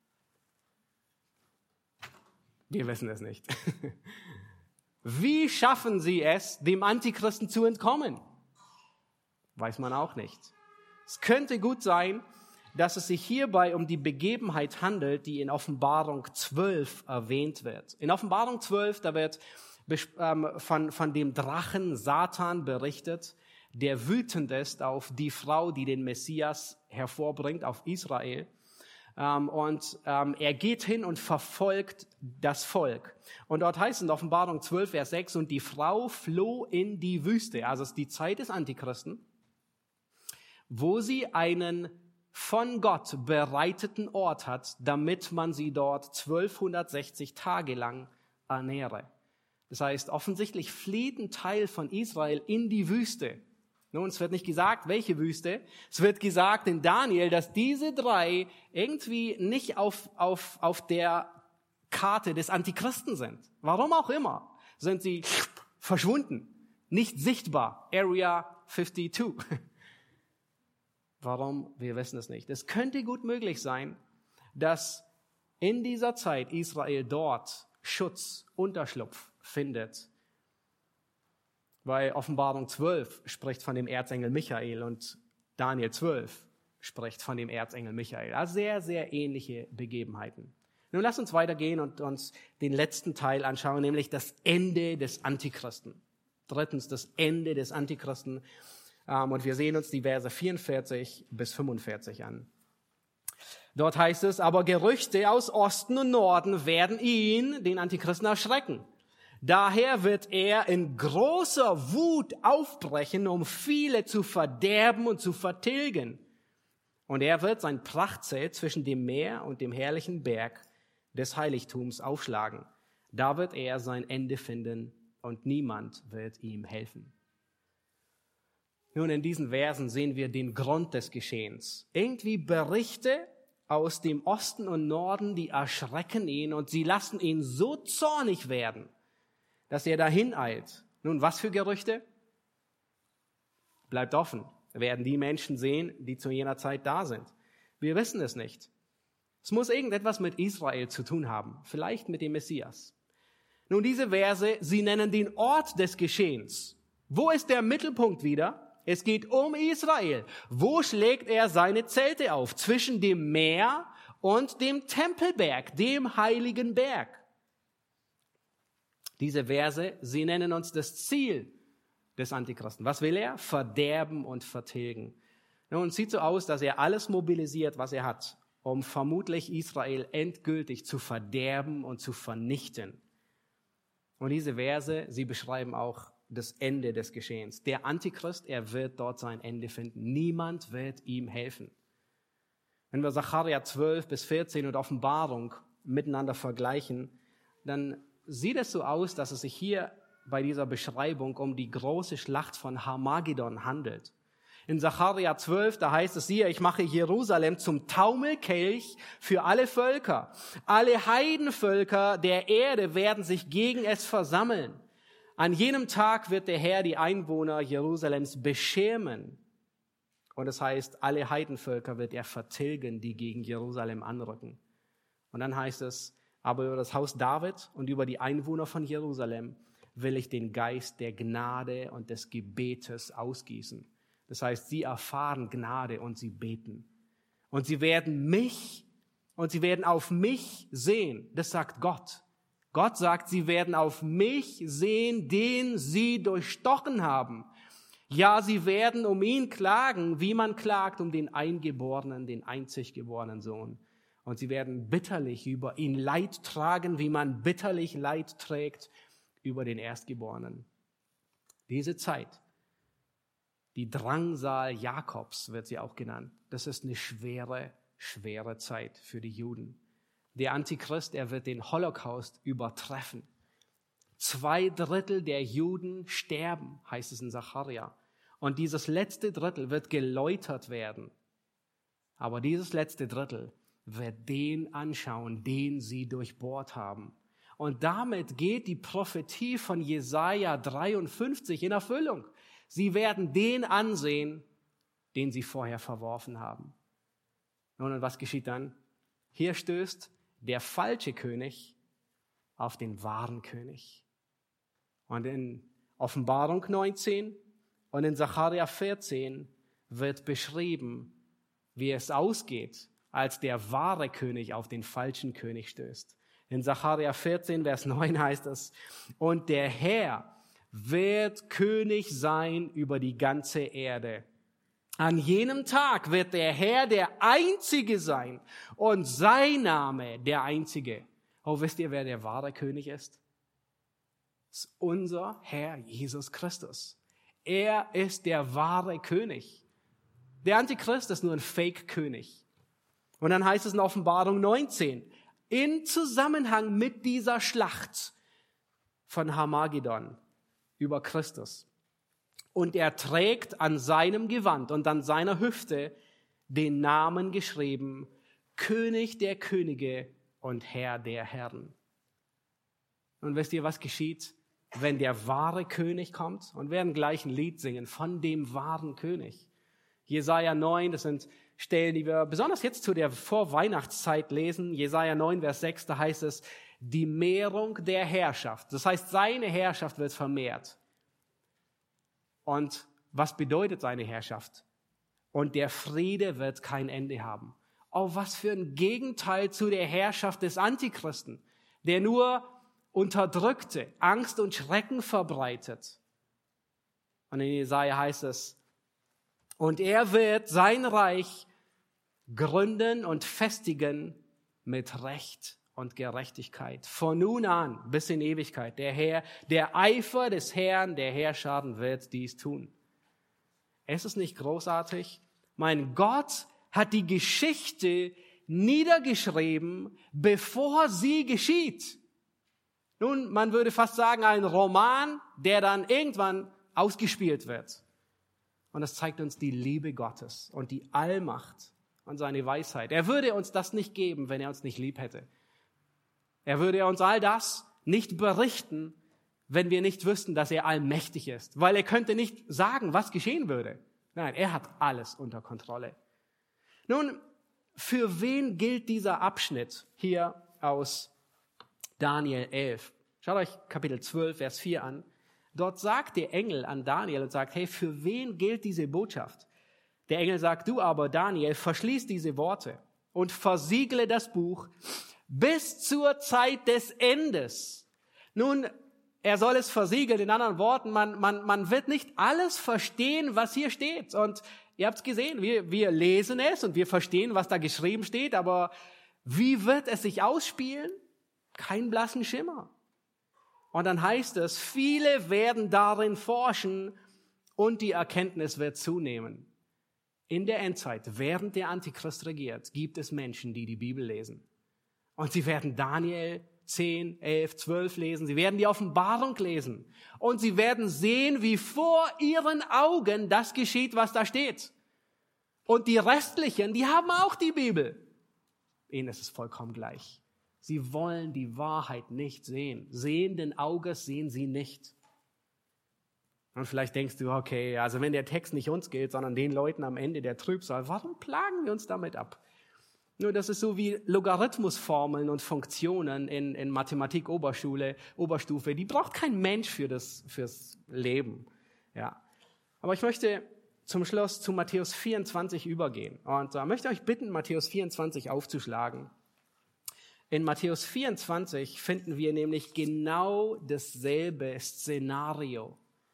Wir wissen es nicht. Wie schaffen sie es, dem Antichristen zu entkommen? Weiß man auch nicht. Es könnte gut sein, dass es sich hierbei um die Begebenheit handelt, die in Offenbarung 12 erwähnt wird. In Offenbarung 12, da wird von dem Drachen Satan berichtet, der wütend ist auf die Frau, die den Messias hervorbringt, auf Israel. Er geht hin und verfolgt das Volk. Und dort heißt es in Offenbarung 12, Vers 6, und die Frau floh in die Wüste. Also es ist die Zeit des Antichristen, wo sie einen von Gott bereiteten Ort hat, damit man sie dort 1260 Tage lang ernähre. Das heißt, offensichtlich flieht ein Teil von Israel in die Wüste. Nun, es wird nicht gesagt, welche Wüste. Es wird gesagt in Daniel, dass diese 3 irgendwie nicht auf der Karte des Antichristen sind. Warum auch immer sind sie verschwunden, nicht sichtbar. Area 52. Warum? Wir wissen es nicht. Es könnte gut möglich sein, dass in dieser Zeit Israel dort Schutz, Unterschlupf findet. Weil Offenbarung 12 spricht von dem Erzengel Michael und Daniel 12 spricht von dem Erzengel Michael. Also sehr, sehr ähnliche Begebenheiten. Nun lass uns weitergehen und uns den letzten Teil anschauen, nämlich das Ende des Antichristen. Drittens, das Ende des Antichristen. Und wir sehen uns die Verse 44 bis 45 an. Dort heißt es, aber Gerüchte aus Osten und Norden werden ihn, den Antichristen, erschrecken. Daher wird er in großer Wut aufbrechen, um viele zu verderben und zu vertilgen. Und er wird sein Prachtzelt zwischen dem Meer und dem herrlichen Berg des Heiligtums aufschlagen. Da wird er sein Ende finden und niemand wird ihm helfen. Nun, in diesen Versen sehen wir den Grund des Geschehens. Irgendwie Berichte aus dem Osten und Norden, die erschrecken ihn und sie lassen ihn so zornig werden, dass er dahin eilt. Nun, was für Gerüchte? Bleibt offen. Wir werden die Menschen sehen, die zu jener Zeit da sind. Wir wissen es nicht. Es muss irgendetwas mit Israel zu tun haben, vielleicht mit dem Messias. Nun, diese Verse, sie nennen den Ort des Geschehens. Wo ist der Mittelpunkt wieder? Es geht um Israel. Wo schlägt er seine Zelte auf? Zwischen dem Meer und dem Tempelberg, dem heiligen Berg. Diese Verse, sie nennen uns das Ziel des Antichristen. Was will er? Verderben und vertilgen. Nun, es sieht so aus, dass er alles mobilisiert, was er hat, um vermutlich Israel endgültig zu verderben und zu vernichten. Und diese Verse, sie beschreiben auch das Ende des Geschehens. Der Antichrist, er wird dort sein Ende finden. Niemand wird ihm helfen. Wenn wir Sacharja 12 bis 14 und Offenbarung miteinander vergleichen, dann sieht es so aus, dass es sich hier bei dieser Beschreibung um die große Schlacht von Harmagedon handelt. In Sacharja 12, da heißt es, siehe, ich mache Jerusalem zum Taumelkelch für alle Völker. Alle Heidenvölker der Erde werden sich gegen es versammeln. An jenem Tag wird der Herr die Einwohner Jerusalems beschämen. Und das heißt, alle Heidenvölker wird er vertilgen, die gegen Jerusalem anrücken. Und dann heißt es, aber über das Haus David und über die Einwohner von Jerusalem will ich den Geist der Gnade und des Gebetes ausgießen. Das heißt, sie erfahren Gnade und sie beten. Und sie werden auf mich sehen. Das sagt Gott. Gott sagt, sie werden auf mich sehen, den sie durchstochen haben. Ja, sie werden um ihn klagen, wie man klagt um den Eingeborenen, den einzig geborenen Sohn. Und sie werden bitterlich über ihn Leid tragen, wie man bitterlich Leid trägt über den Erstgeborenen. Diese Zeit, die Drangsal Jakobs wird sie auch genannt, das ist eine schwere, schwere Zeit für die Juden. Der Antichrist, er wird den Holocaust übertreffen. 2/3 der Juden sterben, heißt es in Sacharja. Und dieses letzte Drittel wird geläutert werden. Aber dieses letzte Drittel wird den anschauen, den sie durchbohrt haben. Und damit geht die Prophetie von Jesaja 53 in Erfüllung. Sie werden den ansehen, den sie vorher verworfen haben. Nun, und was geschieht dann? Hier stößt der falsche König auf den wahren König. Und in Offenbarung 19 und in Sacharja 14 wird beschrieben, wie es ausgeht, als der wahre König auf den falschen König stößt. In Sacharja 14, Vers 9 heißt es, und der Herr wird König sein über die ganze Erde. An jenem Tag wird der Herr der Einzige sein und sein Name der Einzige. Oh, wisst ihr, wer der wahre König ist? Das ist unser Herr Jesus Christus. Er ist der wahre König. Der Antichrist ist nur ein Fake-König. Und dann heißt es in Offenbarung 19, in Zusammenhang mit dieser Schlacht von Harmagedon über Christus. Und er trägt an seinem Gewand und an seiner Hüfte den Namen geschrieben, König der Könige und Herr der Herren. Und wisst ihr, was geschieht, wenn der wahre König kommt? Und wir werden gleich ein Lied singen von dem wahren König. Jesaja 9, das sind Stellen, die wir besonders jetzt zu der Vorweihnachtszeit lesen. Jesaja 9, Vers 6, da heißt es, die Mehrung der Herrschaft. Das heißt, seine Herrschaft wird vermehrt. Und was bedeutet seine Herrschaft? und der Friede wird kein Ende haben. Oh, was für ein Gegenteil zu der Herrschaft des Antichristen, der nur Unterdrückte, Angst und Schrecken verbreitet. Und in Jesaja heißt es, und er wird sein Reich gründen und festigen mit Recht und Gerechtigkeit. Von nun an bis in Ewigkeit. Der Eifer des Herrn, der Heerscharen wird dies tun. Es ist nicht großartig? Mein Gott hat die Geschichte niedergeschrieben, bevor sie geschieht. Nun, man würde fast sagen, ein Roman, der dann irgendwann ausgespielt wird. Und das zeigt uns die Liebe Gottes und die Allmacht und seine Weisheit. Er würde uns das nicht geben, wenn er uns nicht lieb hätte. Er würde uns all das nicht berichten, wenn wir nicht wüssten, dass er allmächtig ist. Weil er könnte nicht sagen, was geschehen würde. Nein, er hat alles unter Kontrolle. Nun, für wen gilt dieser Abschnitt hier aus Daniel 11? Schaut euch Kapitel 12, Vers 4 an. Dort sagt der Engel an Daniel und sagt, hey, für wen gilt diese Botschaft? Der Engel sagt, du aber, Daniel, verschließ diese Worte und versiegle das Buch bis zur Zeit des Endes. Nun, er soll es versiegeln, in anderen Worten, man wird nicht alles verstehen, was hier steht. Und ihr habt es gesehen, wir lesen es und wir verstehen, was da geschrieben steht, aber wie wird es sich ausspielen? Kein blassen Schimmer. Und dann heißt es, viele werden darin forschen und die Erkenntnis wird zunehmen. In der Endzeit, während der Antichrist regiert, gibt es Menschen, die die Bibel lesen. Und sie werden Daniel 10, 11, 12 lesen. Sie werden die Offenbarung lesen. Und sie werden sehen, wie vor ihren Augen das geschieht, was da steht. Und die Restlichen, die haben auch die Bibel. Ihnen ist es vollkommen gleich. Sie wollen die Wahrheit nicht sehen. Sehenden Auges sehen sie nicht. Und vielleicht denkst du, okay, also wenn der Text nicht uns gilt, sondern den Leuten am Ende der Trübsal, warum plagen wir uns damit ab? Nur das ist so wie Logarithmusformeln und Funktionen in Mathematik Oberstufe. Die braucht kein Mensch fürs Leben. Ja. Aber ich möchte zum Schluss zu Matthäus 24 übergehen. Und möchte euch bitten, Matthäus 24 aufzuschlagen. In Matthäus 24 finden wir nämlich genau dasselbe Szenario.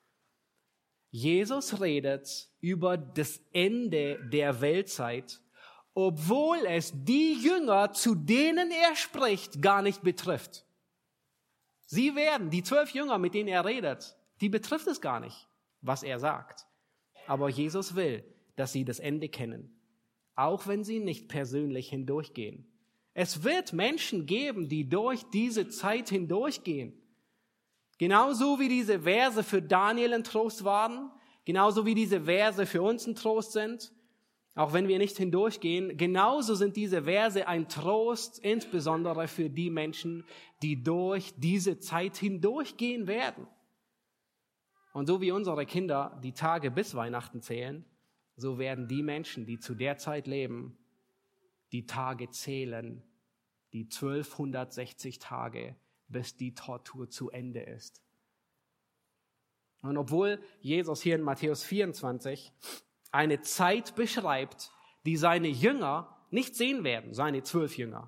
Jesus redet über das Ende der Weltzeit, obwohl es die Jünger, zu denen er spricht, gar nicht betrifft. Sie werden, die 12 Jünger, mit denen er redet, die betrifft es gar nicht, was er sagt. Aber Jesus will, dass sie das Ende kennen, auch wenn sie nicht persönlich hindurchgehen. Es wird Menschen geben, die durch diese Zeit hindurchgehen. Genauso wie diese Verse für Daniel ein Trost waren, genauso wie diese Verse für uns ein Trost sind, auch wenn wir nicht hindurchgehen, genauso sind diese Verse ein Trost, insbesondere für die Menschen, die durch diese Zeit hindurchgehen werden. Und so wie unsere Kinder die Tage bis Weihnachten zählen, so werden die Menschen, die zu der Zeit leben, die Tage zählen, die 1260 Tage, bis die Tortur zu Ende ist. Und obwohl Jesus hier in Matthäus 24 eine Zeit beschreibt, die seine Jünger nicht sehen werden, seine 12 Jünger,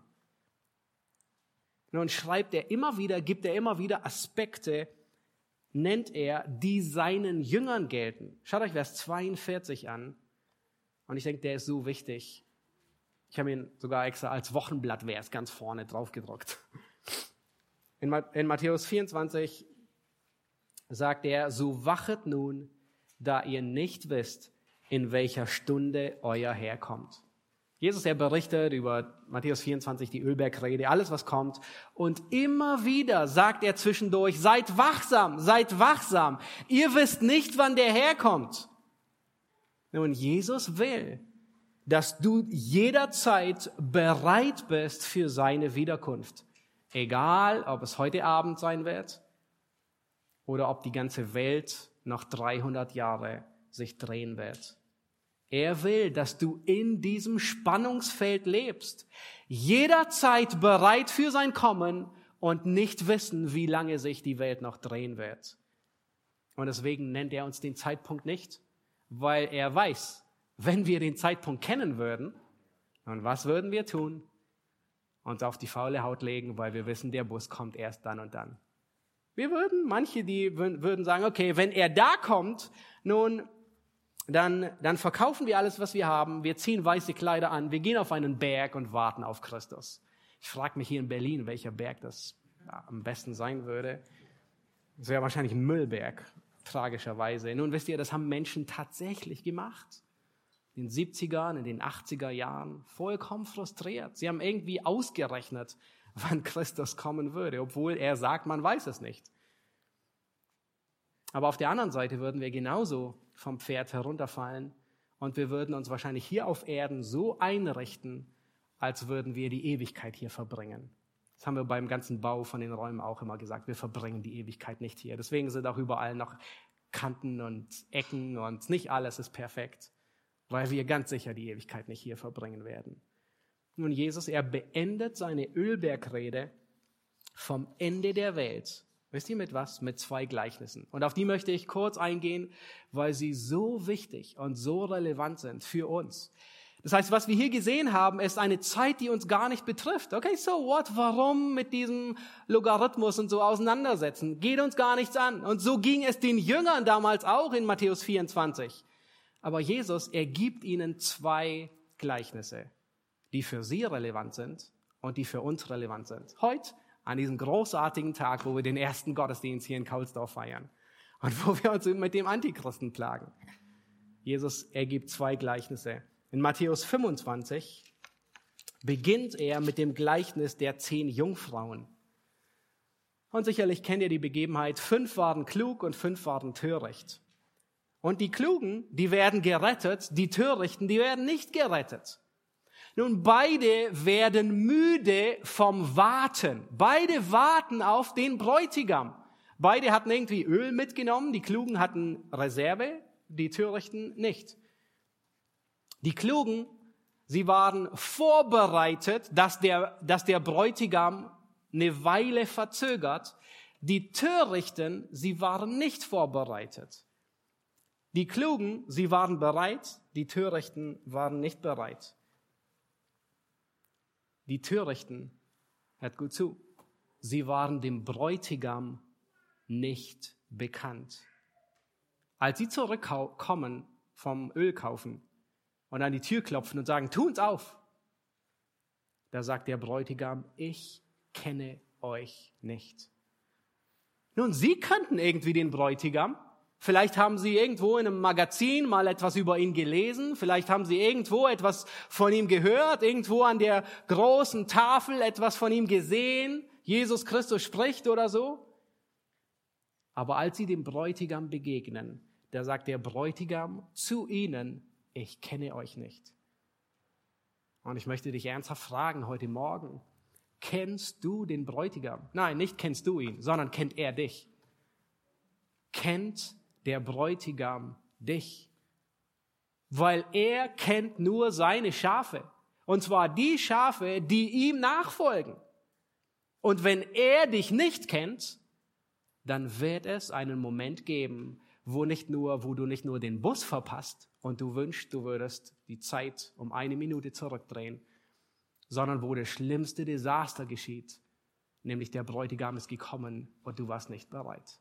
nun gibt er immer wieder Aspekte, nennt er, die seinen Jüngern gelten. Schaut euch Vers 42 an. Und ich denke, der ist so wichtig. Ich habe ihn sogar extra als Wochenblattvers ganz vorne drauf gedruckt. In Matthäus 24 sagt er, so wachet nun, da ihr nicht wisst, in welcher Stunde euer Herr kommt. Jesus, er berichtet über Matthäus 24, die Ölbergrede, alles was kommt. Und immer wieder sagt er zwischendurch, seid wachsam, seid wachsam. Ihr wisst nicht, wann der Herr kommt. Nun, Jesus will, dass du jederzeit bereit bist für seine Wiederkunft. Egal, ob es heute Abend sein wird oder ob die ganze Welt noch 300 Jahre sich drehen wird. Er will, dass du in diesem Spannungsfeld lebst, jederzeit bereit für sein Kommen und nicht wissen, wie lange sich die Welt noch drehen wird. Und deswegen nennt er uns den Zeitpunkt nicht, weil er weiß, wenn wir den Zeitpunkt kennen würden, und was würden wir tun? Uns auf die faule Haut legen, weil wir wissen, der Bus kommt erst dann und dann. Manche, die würden sagen, okay, wenn er da kommt, nun, dann verkaufen wir alles, was wir haben, wir ziehen weiße Kleider an, wir gehen auf einen Berg und warten auf Christus. Ich frage mich hier in Berlin, welcher Berg das am besten sein würde. Das wäre wahrscheinlich ein Müllberg, tragischerweise. Nun wisst ihr, das haben Menschen tatsächlich gemacht. In den 70ern, in den 80er Jahren, vollkommen frustriert. Sie haben irgendwie ausgerechnet, wann Christus kommen würde, obwohl er sagt, man weiß es nicht. Aber auf der anderen Seite würden wir genauso vom Pferd herunterfallen und wir würden uns wahrscheinlich hier auf Erden so einrichten, als würden wir die Ewigkeit hier verbringen. Das haben wir beim ganzen Bau von den Räumen auch immer gesagt. Wir verbringen die Ewigkeit nicht hier. Deswegen sind auch überall noch Kanten und Ecken und nicht alles ist perfekt, weil wir ganz sicher die Ewigkeit nicht hier verbringen werden. Nun, Jesus, er beendet seine Ölbergrede vom Ende der Welt. Wisst ihr mit was? Mit 2 Gleichnissen. Und auf die möchte ich kurz eingehen, weil sie so wichtig und so relevant sind für uns. Das heißt, was wir hier gesehen haben, ist eine Zeit, die uns gar nicht betrifft. Okay, so what? Warum mit diesem Logarithmus und so auseinandersetzen? Geht uns gar nichts an. Und so ging es den Jüngern damals auch in Matthäus 24. Aber Jesus, er gibt ihnen 2 Gleichnisse, die für sie relevant sind und die für uns relevant sind. Heute, an diesem großartigen Tag, wo wir den ersten Gottesdienst hier in Kaulsdorf feiern und wo wir uns mit dem Antichristen plagen. Jesus, er gibt 2 Gleichnisse. In Matthäus 25 beginnt er mit dem Gleichnis der 10 Jungfrauen. Und sicherlich kennt ihr die Begebenheit, 5 waren klug und 5 waren töricht. Und die Klugen, die werden gerettet, die Törichten, die werden nicht gerettet. Nun, beide werden müde vom Warten. Beide warten auf den Bräutigam. Beide hatten irgendwie Öl mitgenommen, die Klugen hatten Reserve, die Törichten nicht. Die Klugen, sie waren vorbereitet, dass der Bräutigam eine Weile verzögert. Die Törichten, sie waren nicht vorbereitet. Die Klugen, sie waren bereit, die Törichten waren nicht bereit. Die Törichten, hört gut zu, sie waren dem Bräutigam nicht bekannt. Als sie zurückkommen vom Ölkaufen und an die Tür klopfen und sagen, tu uns auf, da sagt der Bräutigam, ich kenne euch nicht. Nun, sie kannten irgendwie den Bräutigam. Vielleicht haben sie irgendwo in einem Magazin mal etwas über ihn gelesen. Vielleicht haben sie irgendwo etwas von ihm gehört, irgendwo an der großen Tafel etwas von ihm gesehen. Jesus Christus spricht oder so. Aber als sie dem Bräutigam begegnen, da sagt der Bräutigam zu ihnen, ich kenne euch nicht. Und ich möchte dich ernsthaft fragen heute Morgen, kennst du den Bräutigam? Nein, nicht kennst du ihn, sondern kennt er dich? Kennt der Bräutigam dich? Weil er kennt nur seine Schafe. Und zwar die Schafe, die ihm nachfolgen. Und wenn er dich nicht kennt, dann wird es einen Moment geben, wo du nicht nur den Bus verpasst und du wünschst, du würdest die Zeit um 1 Minute zurückdrehen, sondern wo das schlimmste Desaster geschieht, nämlich der Bräutigam ist gekommen und du warst nicht bereit.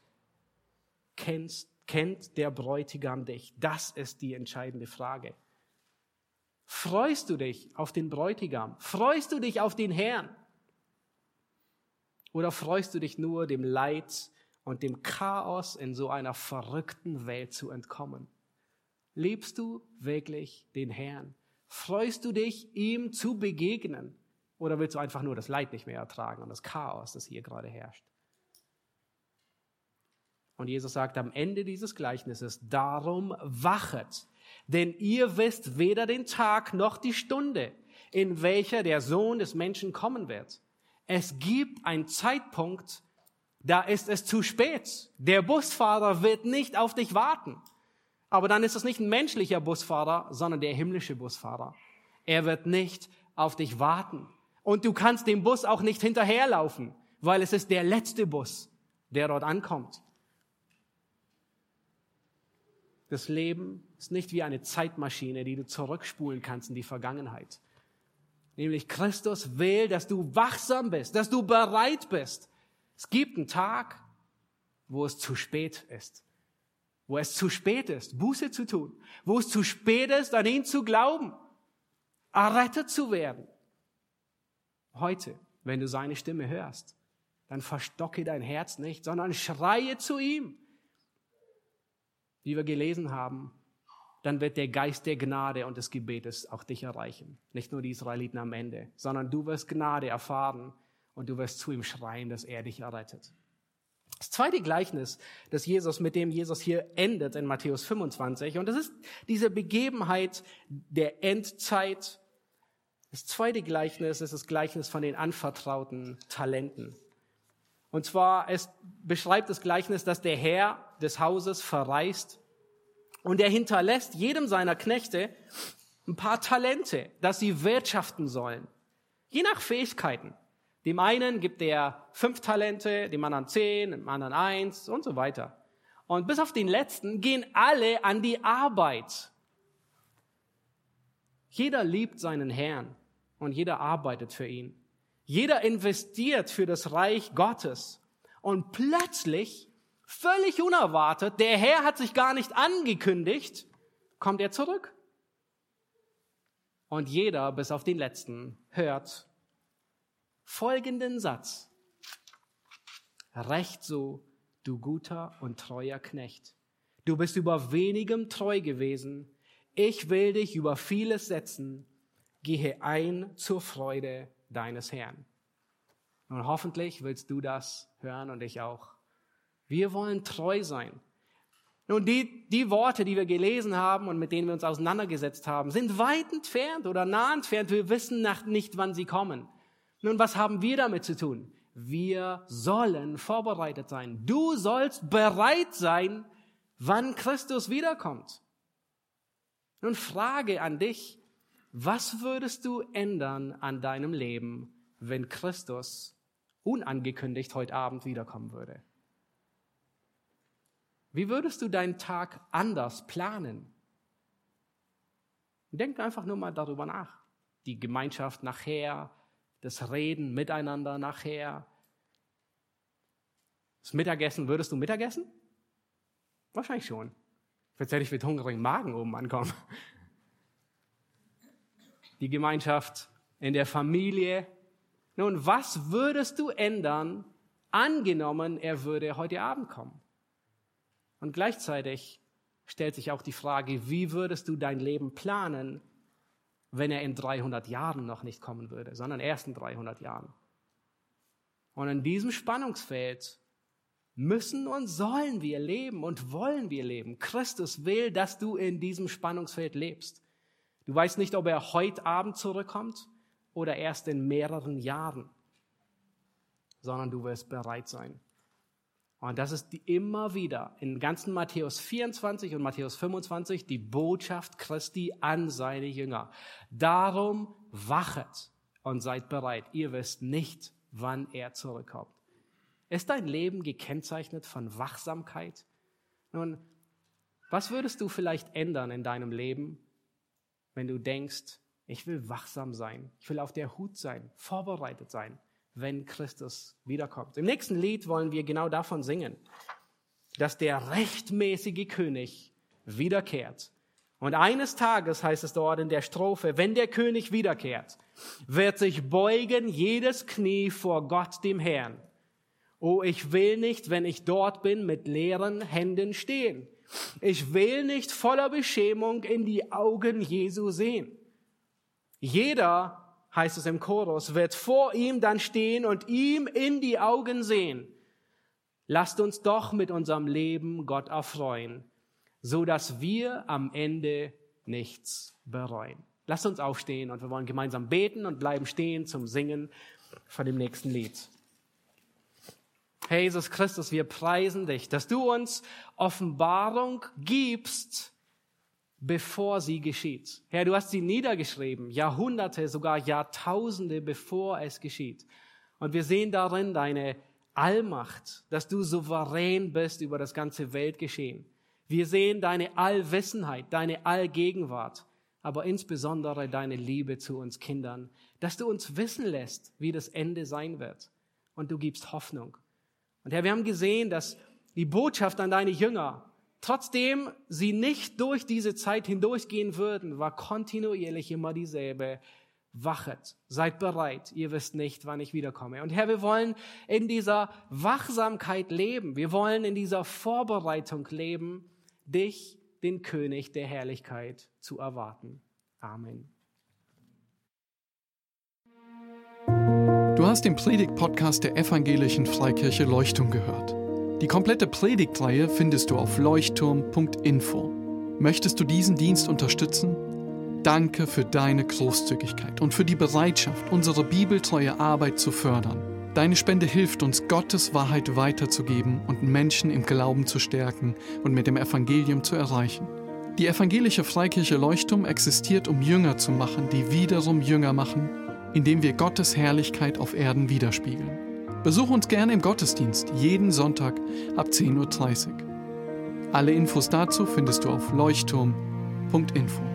Kennt der Bräutigam dich? Das ist die entscheidende Frage. Freust du dich auf den Bräutigam? Freust du dich auf den Herrn? Oder freust du dich nur, dem Leid und dem Chaos in so einer verrückten Welt zu entkommen? Liebst du wirklich den Herrn? Freust du dich, ihm zu begegnen? Oder willst du einfach nur das Leid nicht mehr ertragen und das Chaos, das hier gerade herrscht? Und Jesus sagt am Ende dieses Gleichnisses, darum wachet, denn ihr wisst weder den Tag noch die Stunde, in welcher der Sohn des Menschen kommen wird. Es gibt einen Zeitpunkt, da ist es zu spät. Der Busfahrer wird nicht auf dich warten. Aber dann ist es nicht ein menschlicher Busfahrer, sondern der himmlische Busfahrer. Er wird nicht auf dich warten. Und du kannst dem Bus auch nicht hinterherlaufen, weil es ist der letzte Bus, der dort ankommt. Das Leben ist nicht wie eine Zeitmaschine, die du zurückspulen kannst in die Vergangenheit. Nämlich Christus will, dass du wachsam bist, dass du bereit bist. Es gibt einen Tag, wo es zu spät ist. Wo es zu spät ist, Buße zu tun. Wo es zu spät ist, an ihn zu glauben. Errettet zu werden. Heute, wenn du seine Stimme hörst, dann verstocke dein Herz nicht, sondern schreie zu ihm. Wie wir gelesen haben, dann wird der Geist der Gnade und des Gebetes auch dich erreichen. Nicht nur die Israeliten am Ende, sondern du wirst Gnade erfahren und du wirst zu ihm schreien, dass er dich errettet. Das zweite Gleichnis, mit dem Jesus hier endet in Matthäus 25, und das ist diese Begebenheit der Endzeit. Das zweite Gleichnis ist das Gleichnis von den anvertrauten Talenten. Und zwar, es beschreibt das Gleichnis, dass der Herr des Hauses verreist und er hinterlässt jedem seiner Knechte ein paar Talente, dass sie wirtschaften sollen. Je nach Fähigkeiten. Dem einen gibt er 5 Talente, dem anderen 10, dem anderen 1 und so weiter. Und bis auf den letzten gehen alle an die Arbeit. Jeder liebt seinen Herrn und jeder arbeitet für ihn. Jeder investiert für das Reich Gottes. Und plötzlich, völlig unerwartet, der Herr hat sich gar nicht angekündigt, kommt er zurück. Und jeder, bis auf den letzten, hört folgenden Satz. Recht so, du guter und treuer Knecht. Du bist über wenigem treu gewesen. Ich will dich über vieles setzen. Gehe ein zur Freude deines Herrn. Und hoffentlich willst du das hören und ich auch. Wir wollen treu sein. Nun, die Worte, die wir gelesen haben und mit denen wir uns auseinandergesetzt haben, sind weit entfernt oder nah entfernt. Wir wissen nicht, wann sie kommen. Nun, was haben wir damit zu tun? Wir sollen vorbereitet sein. Du sollst bereit sein, wann Christus wiederkommt. Nun, Frage an dich. Was würdest du ändern an deinem Leben, wenn Christus unangekündigt heute Abend wiederkommen würde? Wie würdest du deinen Tag anders planen? Denk einfach nur mal darüber nach. Die Gemeinschaft nachher, das Reden miteinander nachher. Das Mittagessen, würdest du Mittagessen? Wahrscheinlich schon. Jetzt hätte ich mit hungrigem Magen oben ankommen. Die Gemeinschaft in der Familie. Nun, was würdest du ändern, angenommen, er würde heute Abend kommen? Und gleichzeitig stellt sich auch die Frage, wie würdest du dein Leben planen, wenn er in 300 Jahren noch nicht kommen würde, sondern erst in 300 Jahren? Und in diesem Spannungsfeld müssen und sollen wir leben und wollen wir leben. Christus will, dass du in diesem Spannungsfeld lebst. Du weißt nicht, ob er heute Abend zurückkommt oder erst in mehreren Jahren, sondern du wirst bereit sein. Und das ist immer wieder in ganzen Matthäus 24 und Matthäus 25 die Botschaft Christi an seine Jünger. Darum wachet und seid bereit. Ihr wisst nicht, wann er zurückkommt. Ist dein Leben gekennzeichnet von Wachsamkeit? Nun, was würdest du vielleicht ändern in deinem Leben, wenn du denkst, ich will wachsam sein, ich will auf der Hut sein, vorbereitet sein, wenn Christus wiederkommt? Im nächsten Lied wollen wir genau davon singen, dass der rechtmäßige König wiederkehrt. Und eines Tages, heißt es dort in der Strophe, wenn der König wiederkehrt, wird sich beugen jedes Knie vor Gott, dem Herrn. Oh, ich will nicht, wenn ich dort bin, mit leeren Händen stehen. Ich will nicht voller Beschämung in die Augen Jesu sehen. Jeder, heißt es im Chorus, wird vor ihm dann stehen und ihm in die Augen sehen. Lasst uns doch mit unserem Leben Gott erfreuen, so dass wir am Ende nichts bereuen. Lasst uns aufstehen und wir wollen gemeinsam beten und bleiben stehen zum Singen von dem nächsten Lied. Herr Jesus Christus, wir preisen dich, dass du uns Offenbarung gibst, bevor sie geschieht. Herr, du hast sie niedergeschrieben, Jahrhunderte, sogar Jahrtausende, bevor es geschieht. Und wir sehen darin deine Allmacht, dass du souverän bist über das ganze Weltgeschehen. Wir sehen deine Allwissenheit, deine Allgegenwart, aber insbesondere deine Liebe zu uns Kindern, dass du uns wissen lässt, wie das Ende sein wird. Und du gibst Hoffnung. Und Herr, wir haben gesehen, dass die Botschaft an deine Jünger, trotzdem sie nicht durch diese Zeit hindurchgehen würden, war kontinuierlich immer dieselbe. Wachet, seid bereit, ihr wisst nicht, wann ich wiederkomme. Und Herr, wir wollen in dieser Wachsamkeit leben. Wir wollen in dieser Vorbereitung leben, dich, den König der Herrlichkeit, zu erwarten. Amen. Du hast den Predigt-Podcast der Evangelischen Freikirche Leuchtung gehört. Die komplette Predigtreihe findest du auf leuchtturm.info. Möchtest du diesen Dienst unterstützen? Danke für deine Großzügigkeit und für die Bereitschaft, unsere bibeltreue Arbeit zu fördern. Deine Spende hilft uns, Gottes Wahrheit weiterzugeben und Menschen im Glauben zu stärken und mit dem Evangelium zu erreichen. Die Evangelische Freikirche Leuchtturm existiert, um Jünger zu machen, die wiederum Jünger machen, indem wir Gottes Herrlichkeit auf Erden widerspiegeln. Besuch uns gerne im Gottesdienst, jeden Sonntag ab 10:30 Uhr. Alle Infos dazu findest du auf leuchtturm.info.